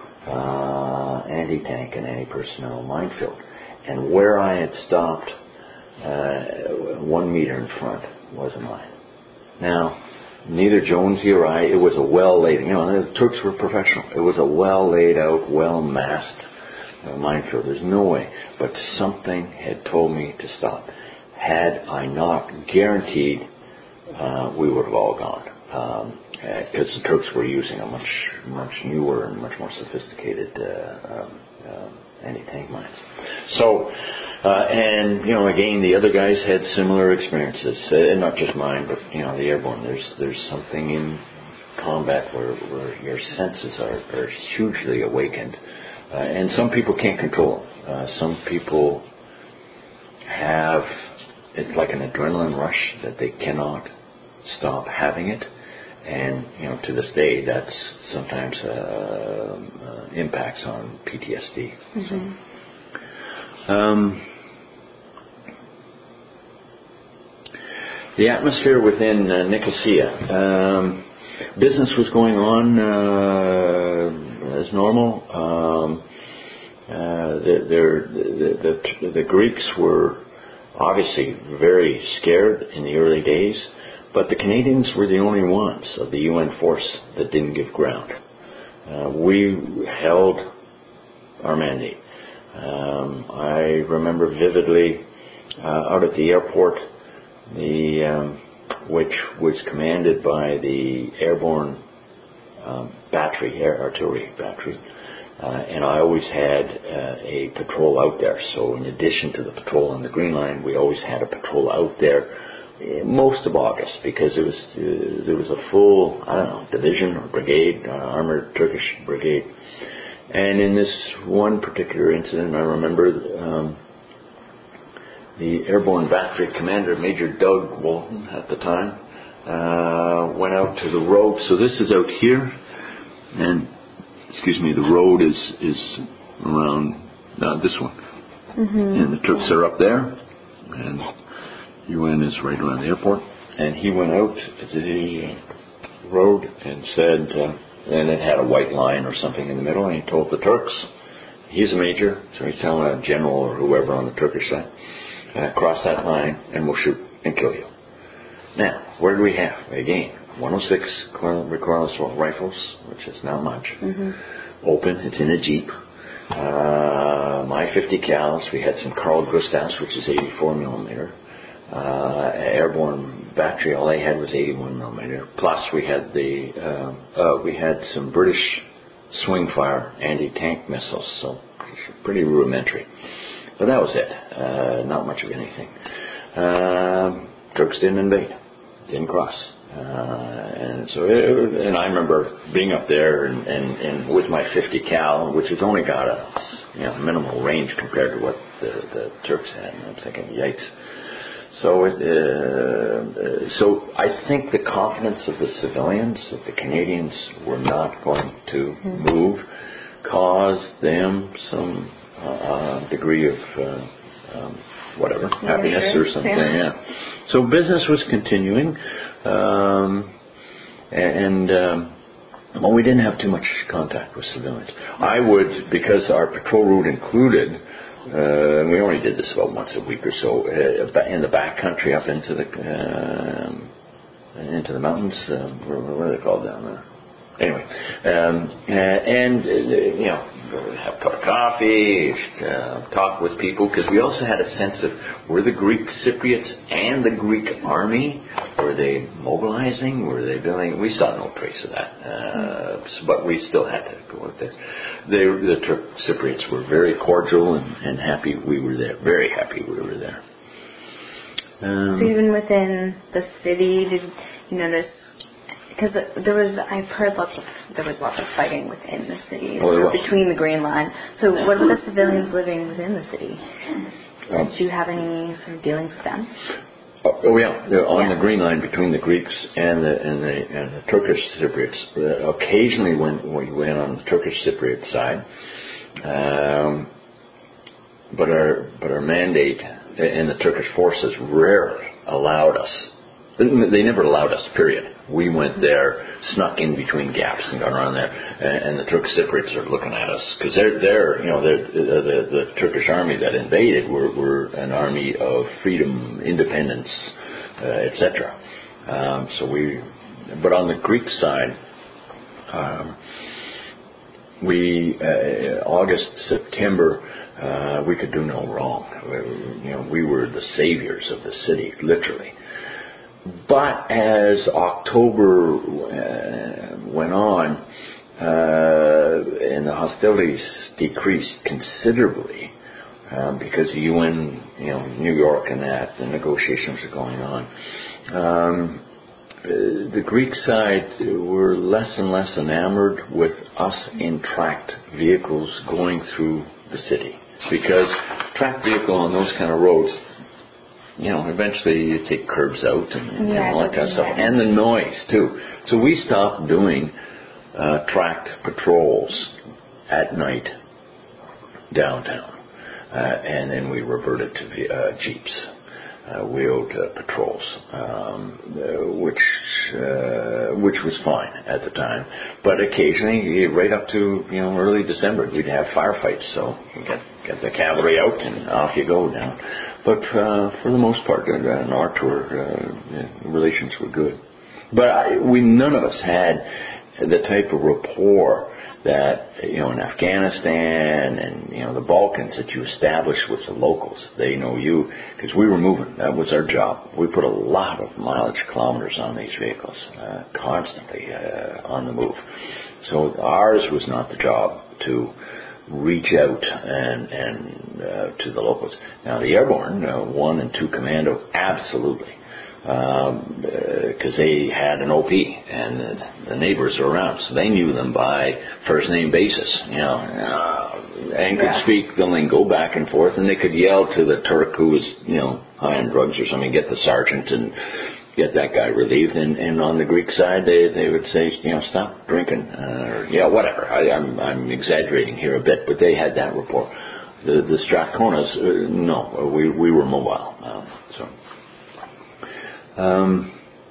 uh, anti-tank and anti-personnel minefield, and where I had stopped. Uh, one meter in front was a mine. Now, neither Jonesy or I, it was a well laid, you know, the Turks were professional. It was a well laid out, well masked uh, minefield. There's no way. But something had told me to stop. Had I not, guaranteed uh, we would have all gone. Um, because the Turks were using a much, much newer and much more sophisticated uh, um, um, anti-tank mines. So, uh, and you know, again, the other guys had similar experiences, uh, and not just mine, but you know, the airborne. There's there's something in combat where, where your senses are, are hugely awakened, uh, and some people can't control them. Uh, some people have, it's like an adrenaline rush that they cannot stop having it. And, you know, to this day, that's sometimes uh, uh, impacts on P T S D. Mm-hmm. So, um, the atmosphere within uh, Nicosia. Um, business was going on uh, as normal. Um, uh, the, the, the, the Greeks were obviously very scared in the early days. But the Canadians were the only ones of the U N force that didn't give ground. Uh, we held our mandate. Um, I remember vividly uh, out at the airport, the um, which was commanded by the airborne um, battery, air artillery battery, uh, and I always had uh, a patrol out there. So in addition to the patrol on the Green Line, we always had a patrol out there most of August, because it was uh, there was a full, I don't know, division or brigade, uh, armored Turkish brigade. And in this one particular incident, I remember um, the airborne battery commander, Major Doug Walton at the time, uh, went out to the road. So this is out here, and excuse me, the road is is around uh, this one, mm-hmm. and the Turks are up there, and U N is right around the airport. And he went out to the road and said, uh, and it had a white line or something in the middle, and he told the Turks, he's a major, so he's telling a general or whoever on the Turkish side, uh, cross that line and we'll shoot and kill you. Now, what do we have? Again, one oh six recoilless rifles, which is not much. Mm-hmm. Open, it's in a Jeep. Uh, my fifty cals, we had some Carl Gustavs, which is eighty-four millimeter. Uh, airborne battery, all they had was eighty-one millimeter. Plus, we had the uh, uh, we had some British swing fire anti-tank missiles, so pretty rudimentary. But that was it. Uh, not much of anything. Uh, Turks didn't invade, didn't cross, uh, and so it, and I remember being up there and, and, and with my fifty cal, which has only got a you know minimal range compared to what the, the Turks had. And I'm thinking, yikes. So, it, uh, so I think the confidence of the civilians that the Canadians were not going to mm-hmm. move caused them some uh, degree of uh, um, whatever yeah, happiness sure. or something. Yeah. yeah. So business was continuing, um, and um, well, we didn't have too much contact with civilians. I would, because our patrol route included. Uh, we only did this about once a week or so uh, in the back country up into the uh, into the mountains. Uh, what are they called down there? anyway, um, and, uh, you know, have a cup of coffee, uh, talk with people, because we also had a sense of, were the Greek Cypriots and the Greek army, were they mobilizing, were they building? We saw no trace of that, uh, so, but we still had to go with this. They, the Turk Cypriots were very cordial and, and happy we were there, very happy we were there. Um, so even within the city, did you notice? Because there was, I've heard lots of, there was lots of fighting within the city, well, sort of between the Green Line. So what about the civilians living within the city? Um, Did you have any sort of dealings with them? Oh, oh yeah, They're on yeah. the Green Line between the Greeks and the and the, and the Turkish Cypriots. Uh, occasionally, when we went on the Turkish Cypriot side, um, but our but our mandate in the Turkish forces rarely allowed us. They never allowed us. Period. We went there, snuck in between gaps, and got around there. And, and the Turkish Cypriots are looking at us because they're they're you know they're, the the Turkish army that invaded were, were an army of freedom, independence, uh, et cetera. Um, so we, but on the Greek side, um, we uh, August, September. Uh, we could do no wrong. We, you know, we were the saviors of the city, literally. But as October uh, went on, uh, and the hostilities decreased considerably um, because the U N, you know, New York and that, the negotiations are going on. Um, the Greek side were less and less enamored with us in tracked vehicles going through the city, because tracked vehicle on those kind of roads, you know, eventually you take curbs out and, yeah, and all that kind of stuff. And the noise, too. So we stopped doing uh, tracked patrols at night downtown. Uh, and then we reverted to uh, Jeeps, uh, wheeled uh, patrols, um, uh, which uh, which was fine at the time. But occasionally, right up to, you know, early December, we'd have firefights. So we get, get the cavalry out and off you go down. But uh, for the most part, uh, in our tour, uh, yeah, relations were good. But I, we none of us had the type of rapport that, you know, in Afghanistan and, you know, the Balkans that you establish with the locals. They know you, because we were moving. That was our job. We put a lot of mileage kilometers on these vehicles, uh, constantly uh, on the move. So ours was not the job to reach out and, and uh, to the locals. Now, the airborne, uh, one and two commando, absolutely. Because um, uh, they had an O P and the, the neighbors were around, so they knew them by first name basis, you know, uh, and could yeah. speak the lingo back and forth, and they could yell to the Turk who was, you know, high on drugs or something, get the sergeant and get that guy relieved. And, and on the Greek side, they they would say, you know, stop drinking, uh, or yeah, whatever. I, I'm I'm exaggerating here a bit, but they had that rapport. The the Strathconas, uh, no, we we were mobile, um, so. Um,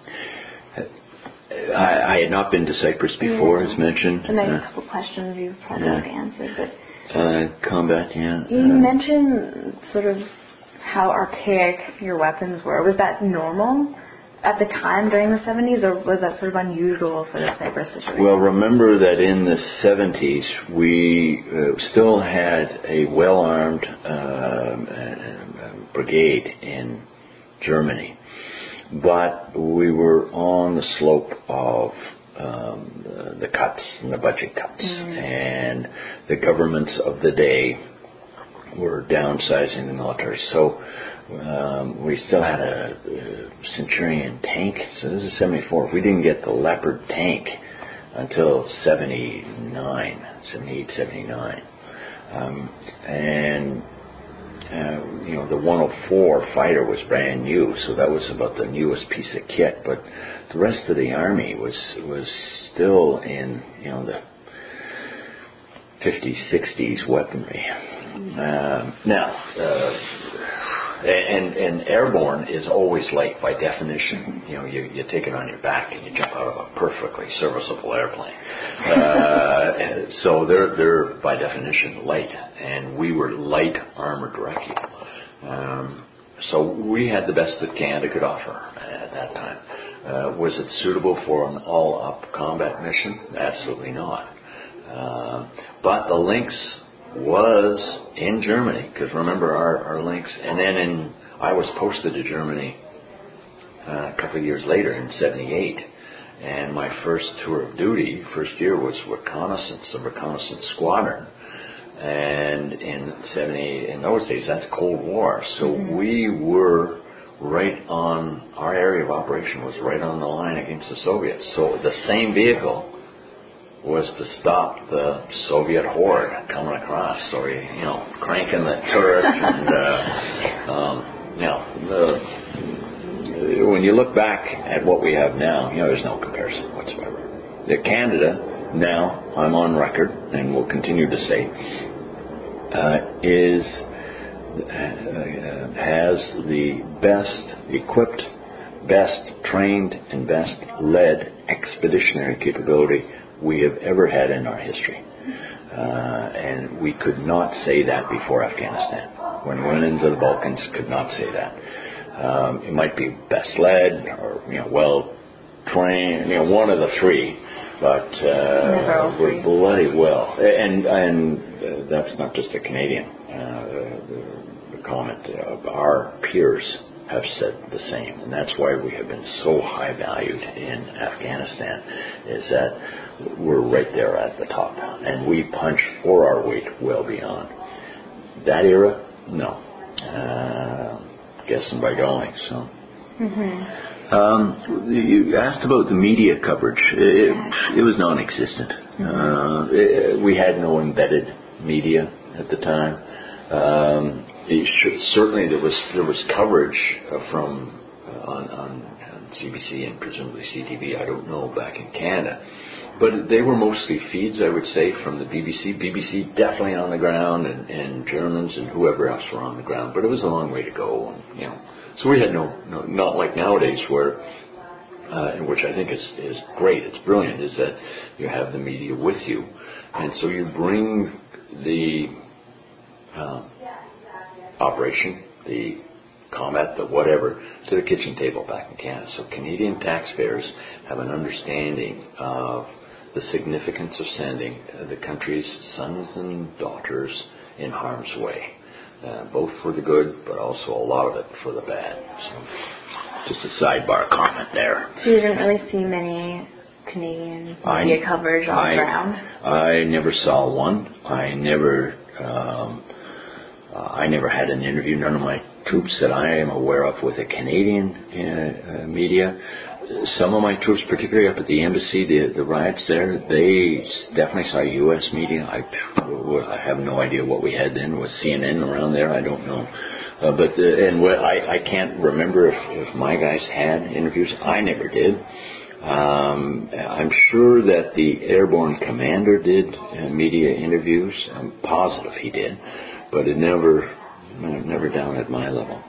I, I had not been to Cyprus before, yeah. as mentioned. The next uh, couple questions you've probably yeah. already answered, but uh, combat, yeah. You uh, mentioned sort of how archaic your weapons were. Was that normal at the time during the seventies, or was that sort of unusual for the Cyprus situation? Well, remember that in the seventies we uh, still had a well-armed uh, uh, brigade in Germany. But we were on the slope of um, uh, the cuts and the budget cuts, mm. and the governments of the day were downsizing the military. So um, we still had a, a Centurion tank. So this is seventy-four. We didn't get the Leopard tank until seventy-nine, seventy-eight, seventy-nine, um, and. Uh, you know, the one oh four fighter was brand new, so that was about the newest piece of kit. But the rest of the army was was still in, you know, the fifties, sixties weaponry. Uh, now, uh, and and airborne is always light by definition. You know, you you take it on your back and you jump out of a perfectly serviceable airplane. Uh, so they're they're by definition light, and we were light armored recce. Um, so we had the best that Canada could offer at that time. Uh, was it suitable for an all-up combat mission? Absolutely not. Uh, but the Lynx was in Germany, because remember our, our Lynx, and then in, I was posted to Germany uh, a couple of years later in seventy-eight, and my first tour of duty, first year, was reconnaissance, a reconnaissance squadron. And in seventy-eight, in those days, that's Cold War. So mm-hmm. we were right on, our area of operation was right on the line against the Soviets. So the same vehicle was to stop the Soviet horde coming across. So we, you know, cranking the turret and, uh, um, you know, the, when you look back at what we have now, you know, there's no comparison whatsoever. The Canada, now, I'm on record, and will continue to say, uh, is uh, has the best equipped, best trained, and best led expeditionary capability we have ever had in our history. Uh, and we could not say that before Afghanistan. When we went into the Balkans, could not say that. Um, it might be best led or, you know, well trained, you know, one of the three. But uh, we're bloody well, and and uh, that's not just a Canadian uh, the, the comment. Uh, our peers have said the same, and that's why we have been so high valued in Afghanistan. Is that we're right there at the top, and we punch for our weight well beyond that era. No, uh, guessing by going so. Mm-hmm. Um, you asked about the media coverage. It, it was non-existent. Mm-hmm. Uh, it, we had no embedded media at the time. Um, it should, certainly, there was there was coverage uh, from uh, on, on, on C B C and presumably C T V. I don't know back in Canada, but they were mostly feeds, I would say, from the B B C. B B C definitely on the ground, and, and Germans and whoever else were on the ground. But it was a long way to go, and, you know. So we had no, no, not like nowadays where, uh, which I think is, is great, it's brilliant, is that you have the media with you. And so you bring the uh, operation, the combat, the whatever, to the kitchen table back in Canada. So Canadian taxpayers have an understanding of the significance of sending the country's sons and daughters in harm's way. Uh, both for the good, but also a lot of it for the bad. So, just a sidebar comment there. So you didn't really see many Canadian media I, coverage on I, the ground? I never saw one. I never, um, uh, I never had an interview. None of my troops that I am aware of with the Canadian uh, uh, media. Some of my troops, particularly up at the embassy, the, the riots there, they definitely saw U S media. I, I have no idea what we had then. Was C N N around there? I don't know. Uh, but uh, and what, I, I can't remember if, if my guys had interviews. I never did. Um, I'm sure that the airborne commander did uh, media interviews. I'm positive he did, but it never, never down at my level.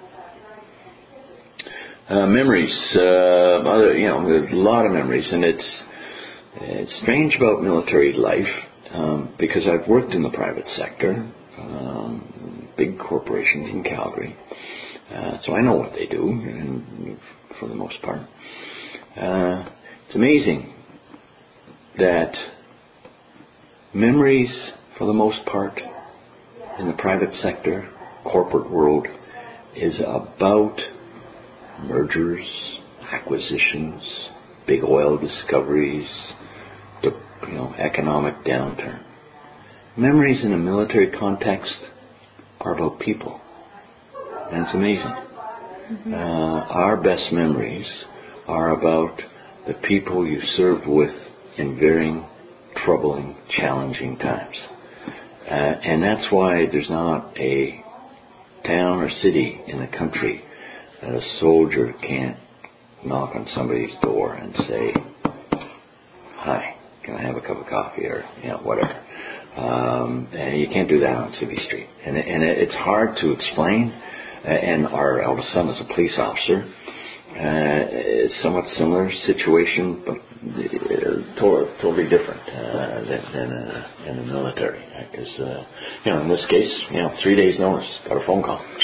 Uh, memories, uh, other, you know, there's a lot of memories, and it's it's strange about military life um, because I've worked in the private sector, um, big corporations in Calgary, uh, so I know what they do, and for the most part. Uh, it's amazing that memories, for the most part, in the private sector, corporate world, is about mergers, acquisitions, big oil discoveries, the, you know, economic downturn. Memories in a military context are about people, and it's amazing. Mm-hmm. Uh, our best memories are about the people you served with in varying, troubling, challenging times, uh, and that's why there's not a town or city in the country that a soldier can't knock on somebody's door and say, "Hi, can I have a cup of coffee?" or, you know, whatever. Um, and you can't do that on City Street. And, and it's hard to explain. And our eldest son is a police officer. Uh, it's somewhat similar situation, but uh, totally, totally different uh, than, than uh, in the military. Because, uh, you know, in this case, you know, three days notice, got a phone call.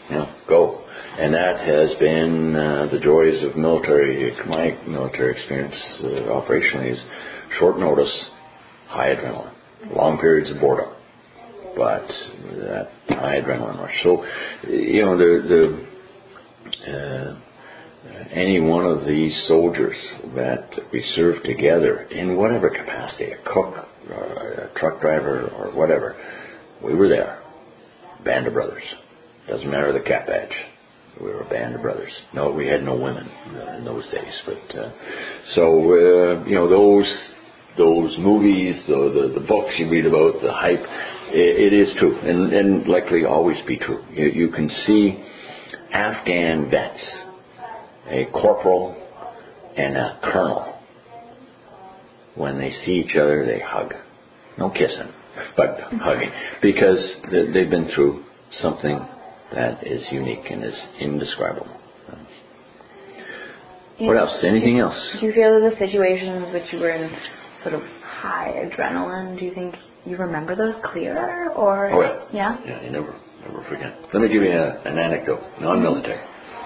You know, go. And that has been uh, the joys of military, my military experience uh, operationally is short notice, high adrenaline, long periods of boredom, but that high adrenaline rush. So, you know, the, the uh, any one of these soldiers that we serve together in whatever capacity, a cook, or a truck driver, or whatever, we were there. Band of brothers. Doesn't matter the cap badge. We were a band of brothers. No, we had no women in those days. But uh, so uh, you know those those movies, the, the the books you read about, the hype, it, it is true, and and likely always be true. You, you can see Afghan vets, a corporal and a colonel, when they see each other, they hug. No kissing, but hugging, because they've been through something that is unique and is indescribable. Yeah. What else? Anything else? Do you feel that the situations which you were in sort of high adrenaline, do you think you remember those clearer? Or oh, yeah. Yeah? Yeah, you never, never forget. Let me give you a, an anecdote, non-military.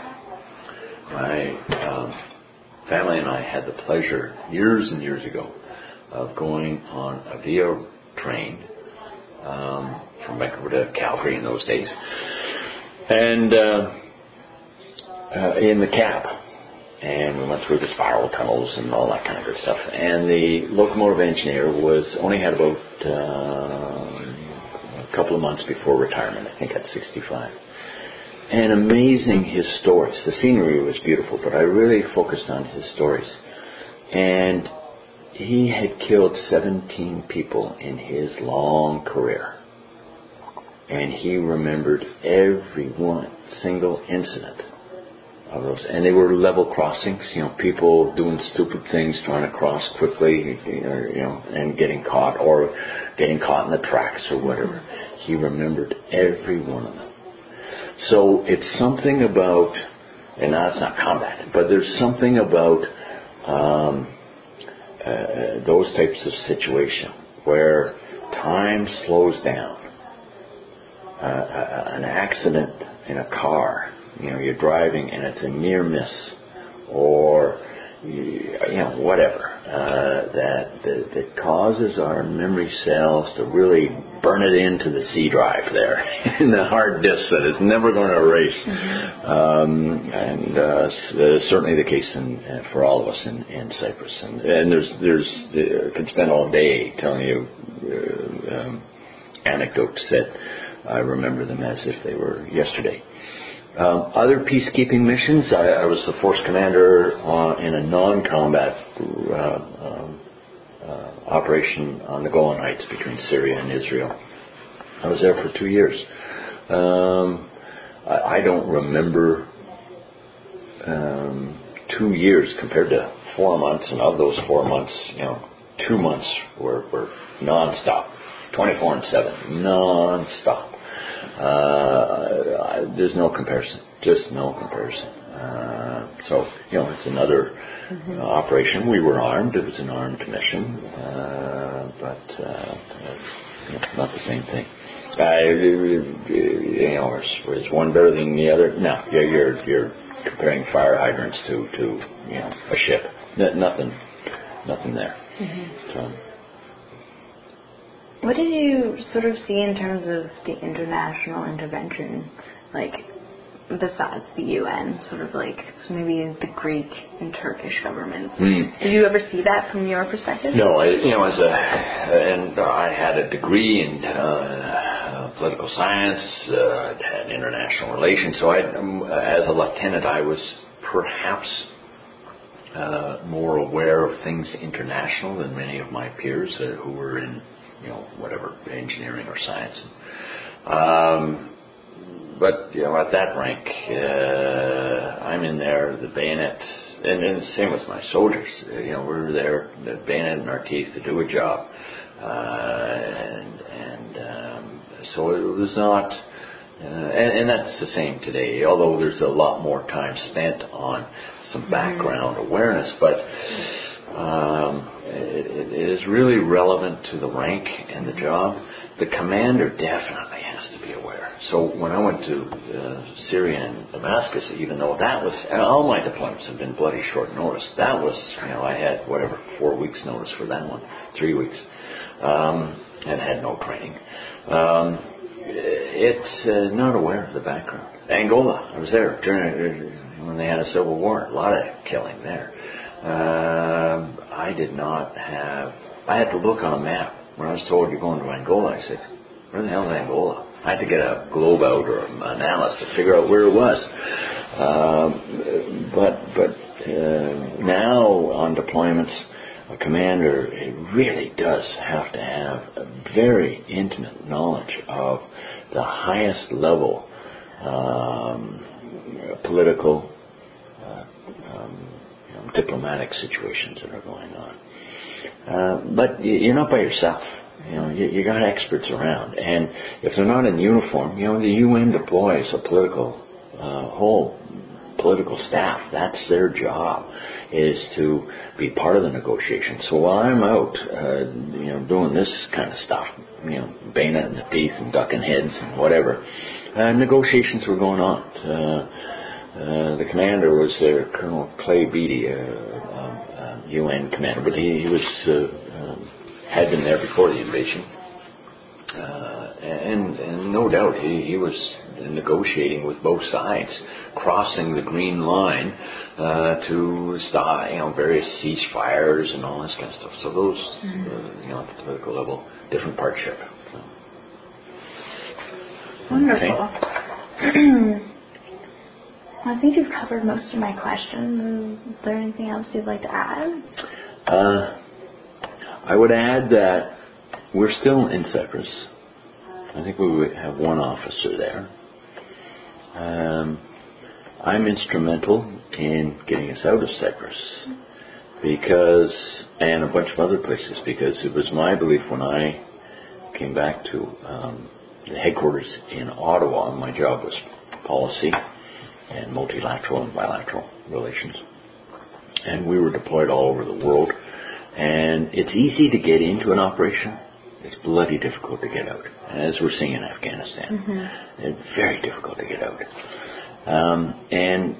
My um, family and I had the pleasure, years and years ago, of going on a Via train um, from Vancouver to Calgary in those days. And uh, uh, in the cab, and we went through the spiral tunnels and all that kind of good stuff. And the locomotive engineer was only had about uh, a couple of months before retirement, I think at sixty-five. And amazing his stories. The scenery was beautiful, but I really focused on his stories. And he had killed seventeen people in his long career. And he remembered every one single incident of those. And they were level crossings, you know, people doing stupid things, trying to cross quickly, you know, and getting caught, or getting caught in the tracks or whatever. He remembered every one of them. So it's something about, and now it's not combat, but there's something about um, uh, those types of situations where time slows down. Uh, an accident in a car, you know, you're driving and it's a near miss, or you, you know, whatever, uh, that, that that causes our memory cells to really burn it into the C drive there, in the hard disk that is never going to erase. Mm-hmm. Um, and uh, s- certainly the case in, uh, for all of us in, in Cyprus. And, and there's there's uh, could spend all day telling you uh, um, anecdotes that I remember them as if they were yesterday. Um, other peacekeeping missions, I, I was the force commander uh, in a non-combat uh, um, uh, operation on the Golan Heights between Syria and Israel. I was there for two years. Um, I, I don't remember um, two years compared to four months, and of those four months, you know, two months were, were non-stop. twenty-four and seven, non-stop. Uh, there's no comparison, just no comparison. Uh, so, you know, it's another mm-hmm. uh, operation. We were armed. It was an armed mission, uh, but uh, you know, not the same thing. Uh, you know, is, is one better than the other? No, you're you're, you're comparing fire hydrants to, to you know a ship. N- nothing, nothing there. Mm-hmm. So. What did you sort of see in terms of the international intervention, like, besides the U N, sort of like, so maybe the Greek and Turkish governments? Mm. Did you ever see that from your perspective? No, I, you know, as a, and I had a degree in uh, political science, uh, I'd had international relations, so I, um, as a lieutenant, I was perhaps uh, more aware of things international than many of my peers uh, who were in, you know, whatever, engineering or science. Um, but, you know, at that rank, uh, I'm in there, the bayonet, and, and the same with my soldiers. You know, we were there, the bayonet in our teeth to do a job. Uh, and and um, so it was not, uh, and, and that's the same today, although there's a lot more time spent on some background awareness. But Um, it, it is really relevant to the rank and the job. The commander definitely has to be aware. So when I went to uh, Syria and Damascus, even though that was, all my deployments have been bloody short notice. That was, you know, I had whatever, four weeks notice for that one, three weeks, um, and had no training. Um, it's uh, not aware of the background. Angola, I was there during, when they had a civil war, a lot of killing there. Uh, I did not have, I had to look on a map. When I was told you're going to Angola, I said, where the hell is Angola? I had to get a globe out or an atlas to figure out where it was. Um, but but uh, now on deployments, a commander it really does have to have a very intimate knowledge of the highest level um, political, uh, um, you know, diplomatic situations that are going on. Uh, but you're not by yourself. You know, you, you got experts around, and if they're not in uniform, you know, the U N deploys a political, uh, whole political staff. That's their job, is to be part of the negotiation. So while I'm out, uh, you know, doing this kind of stuff, you know, bayonet in the teeth and ducking heads and whatever, uh, negotiations were going on. Uh, uh, the commander was there, Colonel Clay Beatty, uh, um, uh, U N commander, but he, he was. Uh, um, had been there before the invasion, uh, and, and no doubt he, he was negotiating with both sides, crossing the green line uh, to stop, you know, various ceasefires and all this kind of stuff. So those, mm-hmm. uh, you know, at the political level, different partnership. So. Wonderful. Okay. I think you've covered most of my questions. Is there anything else you'd like to add? Uh, I would add that we're still in Cyprus. I think we would have one officer there. Um, I'm instrumental in getting us out of Cyprus because, and a bunch of other places, because it was my belief when I came back to um, the headquarters in Ottawa, my job was policy and multilateral and bilateral relations. And we were deployed all over the world. And it's easy to get into an operation. It's bloody difficult to get out. As we're seeing in Afghanistan. Mm-hmm. It's very difficult to get out. Um, and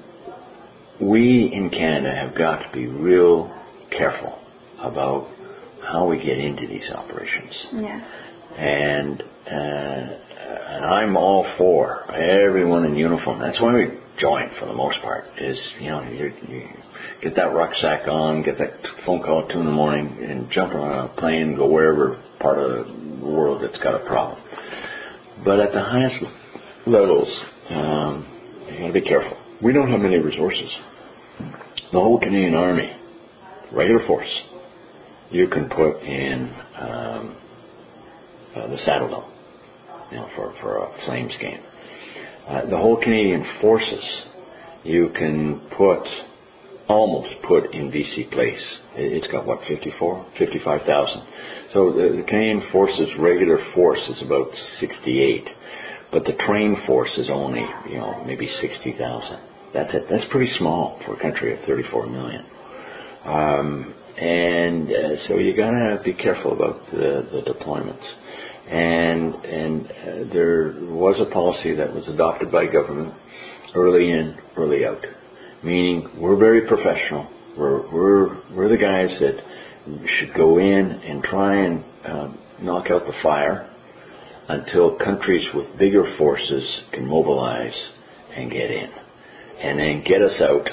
we in Canada have got to be real careful about how we get into these operations. Yes. And, uh, and I'm all for everyone in uniform. That's why we join for the most part, is, you know, you, you get that rucksack on, get that phone call at two in the morning, and jump on a plane, go wherever part of the world that's got a problem. But at the highest levels, um, you got to be careful. We don't have many resources. The whole Canadian Army, regular force, you can put in um, uh, the Saddle Dome, you know, for for a Flames game. Uh, the whole Canadian forces, you can put, almost put in V C Place. It's got, what, fifty-four, fifty-five thousand. So the, the Canadian forces, regular force is about sixty-eight. But the trained force is only, you know, maybe sixty thousand. That's it. That's pretty small for a country of thirty-four million. Um, and uh, so you got to be careful about the, the deployments. And and uh, there was a policy that was adopted by government, early in, early out. Meaning we're very professional. We're we're we're the guys that should go in and try and um, knock out the fire until countries with bigger forces can mobilize and get in, and then get us out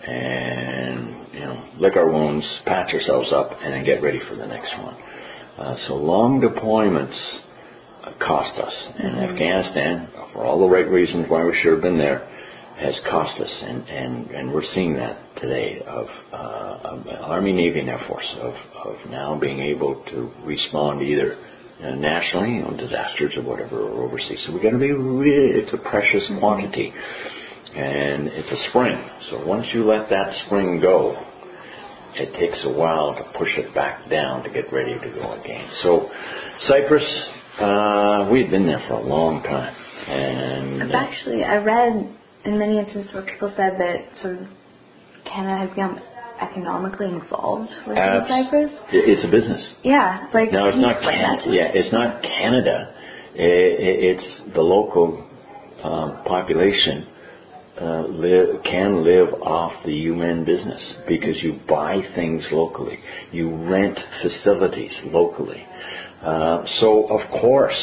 and, you know, lick our wounds, patch ourselves up, and then get ready for the next one. Uh, so long deployments cost us. And mm-hmm. Afghanistan, for all the right reasons why we should have been there, has cost us. And, and, and we're seeing that today of, uh, of Army, Navy, and Air Force, of, of now being able to respond either uh, nationally, you know, disasters or whatever, or overseas. So we've got to be really, it's a precious mm-hmm. quantity. And it's a spring. So once you let that spring go, it takes a while to push it back down to get ready to go again. So Cyprus, uh, we've been there for a long time. And uh, actually, I read in many instances where people said that sort of Canada had become economically involved with Abs- Cyprus? It's a business. Yeah, like No, it's not. Can- Can- yeah, it's not Canada. It's the local um, population uh, live, can live off the U N business because you buy things locally, you rent facilities locally. Uh, so of course,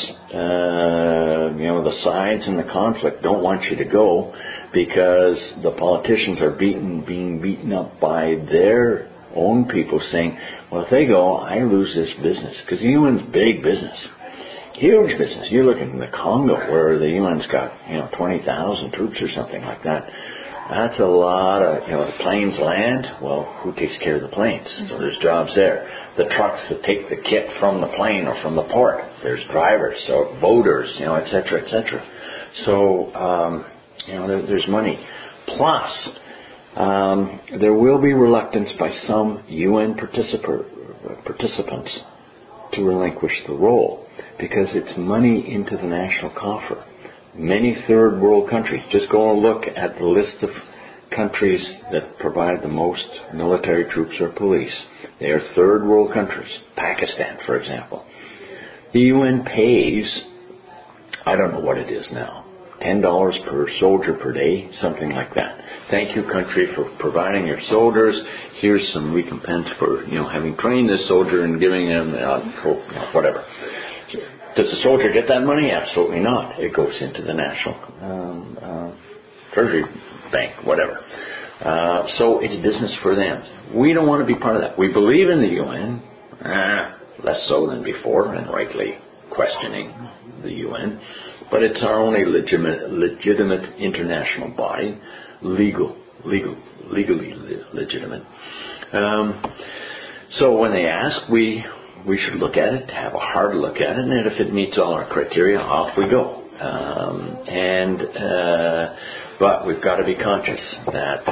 uh, you know, the sides in the conflict don't want you to go because the politicians are beaten, being beaten up by their own people, saying, "Well, if they go, I lose this business because the U N's big business." Huge business. You look in the Congo where the U N's got, you know, twenty thousand troops or something like that. That's a lot of, you know, the planes land. Well, who takes care of the planes? So there's jobs there. The trucks that take the kit from the plane or from the port, there's drivers, so boaters, you know, et cetera, et cetera. So, um, you know, there, there's money. Plus, um, there will be reluctance by some U N participa- participants to relinquish the role because it's money into the national coffer. Many third world countries, just go and look at the list of countries that provide the most military troops or police. They are third world countries. Pakistan, for example. The U N pays, I don't know what it is now, ten dollars per soldier per day, something like that. Thank you, country, for providing your soldiers. Here's some recompense for, you know, having trained this soldier and giving him, uh, you know, whatever. Does the soldier get that money? Absolutely not. It goes into the national um, uh, treasury bank, whatever. Uh, so it's business for them. We don't want to be part of that. We believe in the U N, ah, less so than before, and rightly questioning the U N. But it's our only legitimate, legitimate international body, legal, legal, legally legitimate. Um, so when they ask, we we should look at it, have a hard look at it, and if it meets all our criteria, off we go. Um, and uh, but we've got to be conscious that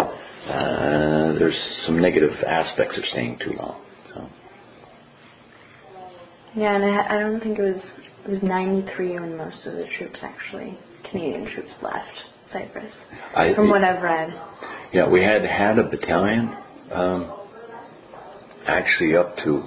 uh, there's some negative aspects of staying too long. So. Yeah, and I, I don't think it was it was ninety-three when most of the troops actually, Canadian troops, left Cyprus, I, from what I've read. Yeah, we had had a battalion um, actually up to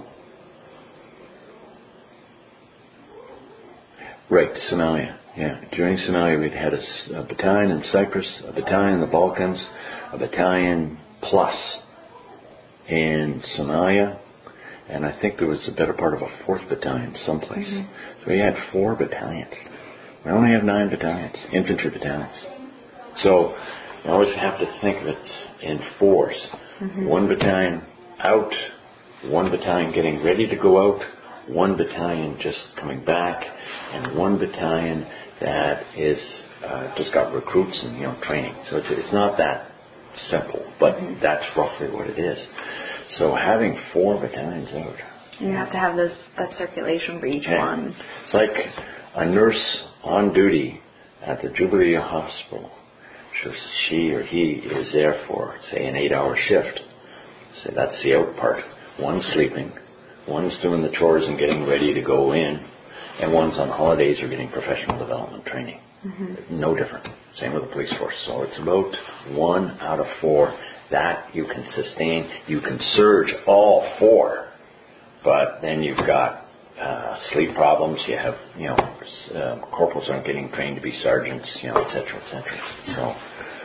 right Somalia. Yeah, during Somalia we'd had a, a battalion in Cyprus, a battalion in the Balkans, a battalion plus in Somalia, and I think there was a better part of a fourth battalion someplace. Mm-hmm. So we had four battalions. We only have nine battalions, infantry battalions. So you always have to think of it in fours. Mm-hmm. One battalion out, one battalion getting ready to go out, one battalion just coming back, and one battalion that is uh, just got recruits and, you know, training. So it's, it's not that simple, but mm-hmm. that's roughly what it is. So having four battalions out. You have to have this that circulation for each yeah. one. It's like a nurse on duty at the Jubilee Hospital. She or he is there for, say, an eight-hour shift. So that's the out part. One's sleeping, one's doing the chores and getting ready to go in, and one's on holidays or getting professional development training. Mm-hmm. No different. Same with the police force. So it's about one out of four that you can sustain. You can surge all four, but then you've got uh, sleep problems. You have, you know, uh, corporals aren't getting trained to be sergeants, you know, et cetera, et cetera. So,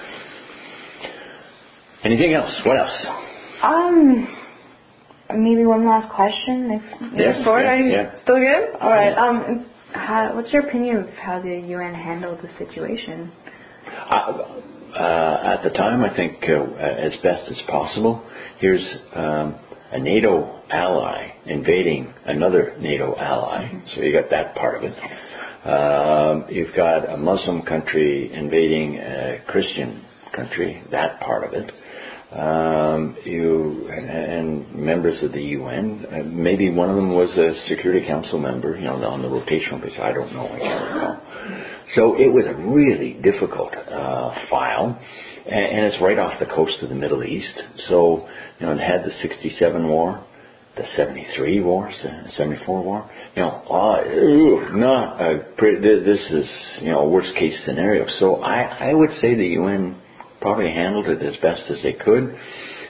anything else? What else? Um, maybe one last question. If yes. Forward, Yeah, are you yeah. still good? All right. Yeah. Um, how, what's your opinion of how the U N handled the situation? Uh, uh, at the time, I think uh, as best as possible. Here's um, a NATO ally invading another NATO ally, mm-hmm. so you got that part of it. Um, you've got a Muslim country invading a Christian country, that part of it. Um, you and members of the U N. Uh, maybe one of them was a Security Council member, you know, on the rotational basis. I don't know. I can't recall. So it was a really difficult uh, file, and, and it's right off the coast of the Middle East. So you know, it had the sixty-seven war, the seventy-three war, seventy-four war. You know, uh, ew, not a pretty, this is, you know, a worst case scenario. So I, I would say the U N probably handled it as best as they could.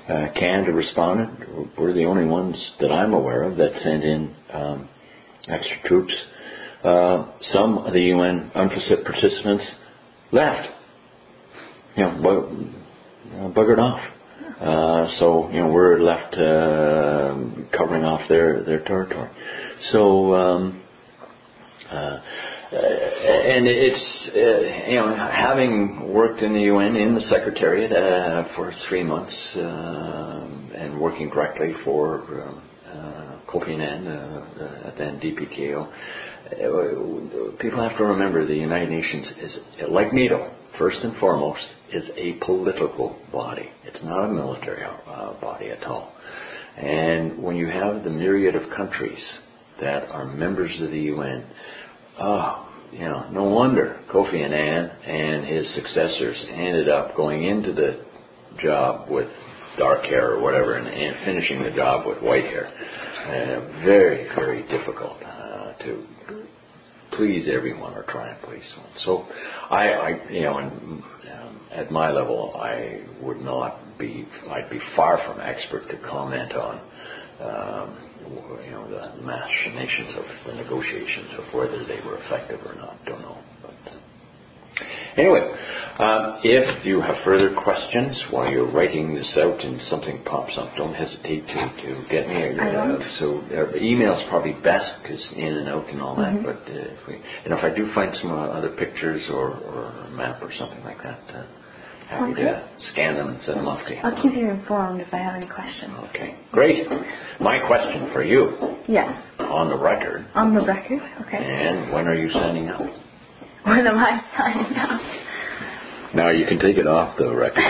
uh, Canada responded. We're the only ones that I'm aware of that sent in um, extra troops. Uh, some of the U N UNFICYT participants left, you know, bu- buggered off. Uh, so, you know, we're left uh, covering off their, their territory. So, um, uh, and it's, uh, you know, having worked in the U N in the Secretariat uh, for three months uh, and working directly for um, uh, Kofi Annan, uh, then D P K O, people have to remember the United Nations is, like NATO, first and foremost, is a political body. It's not a military uh, body at all. And when you have the myriad of countries that are members of the U N, oh, you know, no wonder Kofi Annan and his successors ended up going into the job with dark hair or whatever and, and finishing the job with white hair. Uh, very, very difficult uh, to please everyone or try and please someone. So I, I you know, and, um, at my level, I would not be, I'd be far from expert to comment on, um, you know, the machinations of the negotiations of whether they were effective or not. Don't know. But uh, anyway, um, if you have further questions while you're writing this out and something pops up, don't hesitate to, to get me. Uh, so uh, email's probably best because in and out and all that. Mm-hmm. But uh, if we, and if I do find some uh, other pictures or, or a map or something like that, uh, happy okay. to scan them and send them off to you. I'll keep you informed if I have any questions. Okay, great. My question for you. Yes. On the record. On the record, okay. And when are you signing up? When am I signing up? Now you can take it off the record.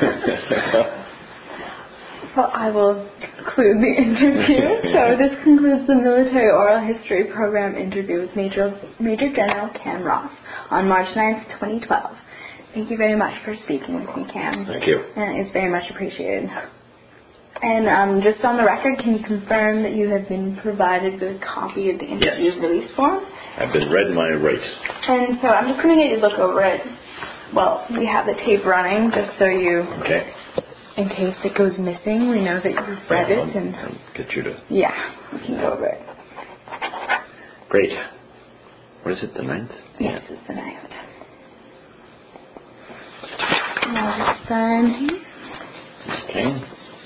Well, I will conclude the interview. So this concludes the Military Oral History Program interview with Major, Major General Cam Ross on March ninth, twenty twelve. Thank you very much for speaking with me, Cam. Thank you. And it's very much appreciated. And um, just on the record, can you confirm that you have been provided with a copy of the interview yes. release form? I've been read my rights. And so I'm just going to get you to look over it. Well, we have the tape running just so you, okay. in case it goes missing, we know that you've read yeah, it. And I'll get you to... Yeah, we can go over it. Great. What is it, the ninth? Yes, yeah. It's the ninth. And I'll just sign here. Okay.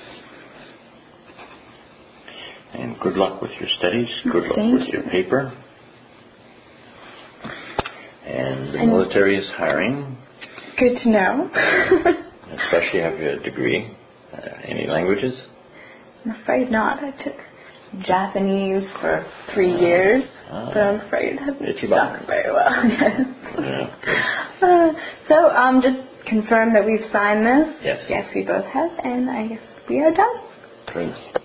And good luck with your studies. Good luck Thank with you. your paper. And the and military is hiring. Good to know. Especially if you have a degree. Uh, any languages? I'm afraid not. I took Japanese for three uh, years, uh, but I'm afraid it hasn't done very well. Yes. Yeah, uh, so um, just confirm that we've signed this. Yes. Yes, we both have, and I guess we are done. Great.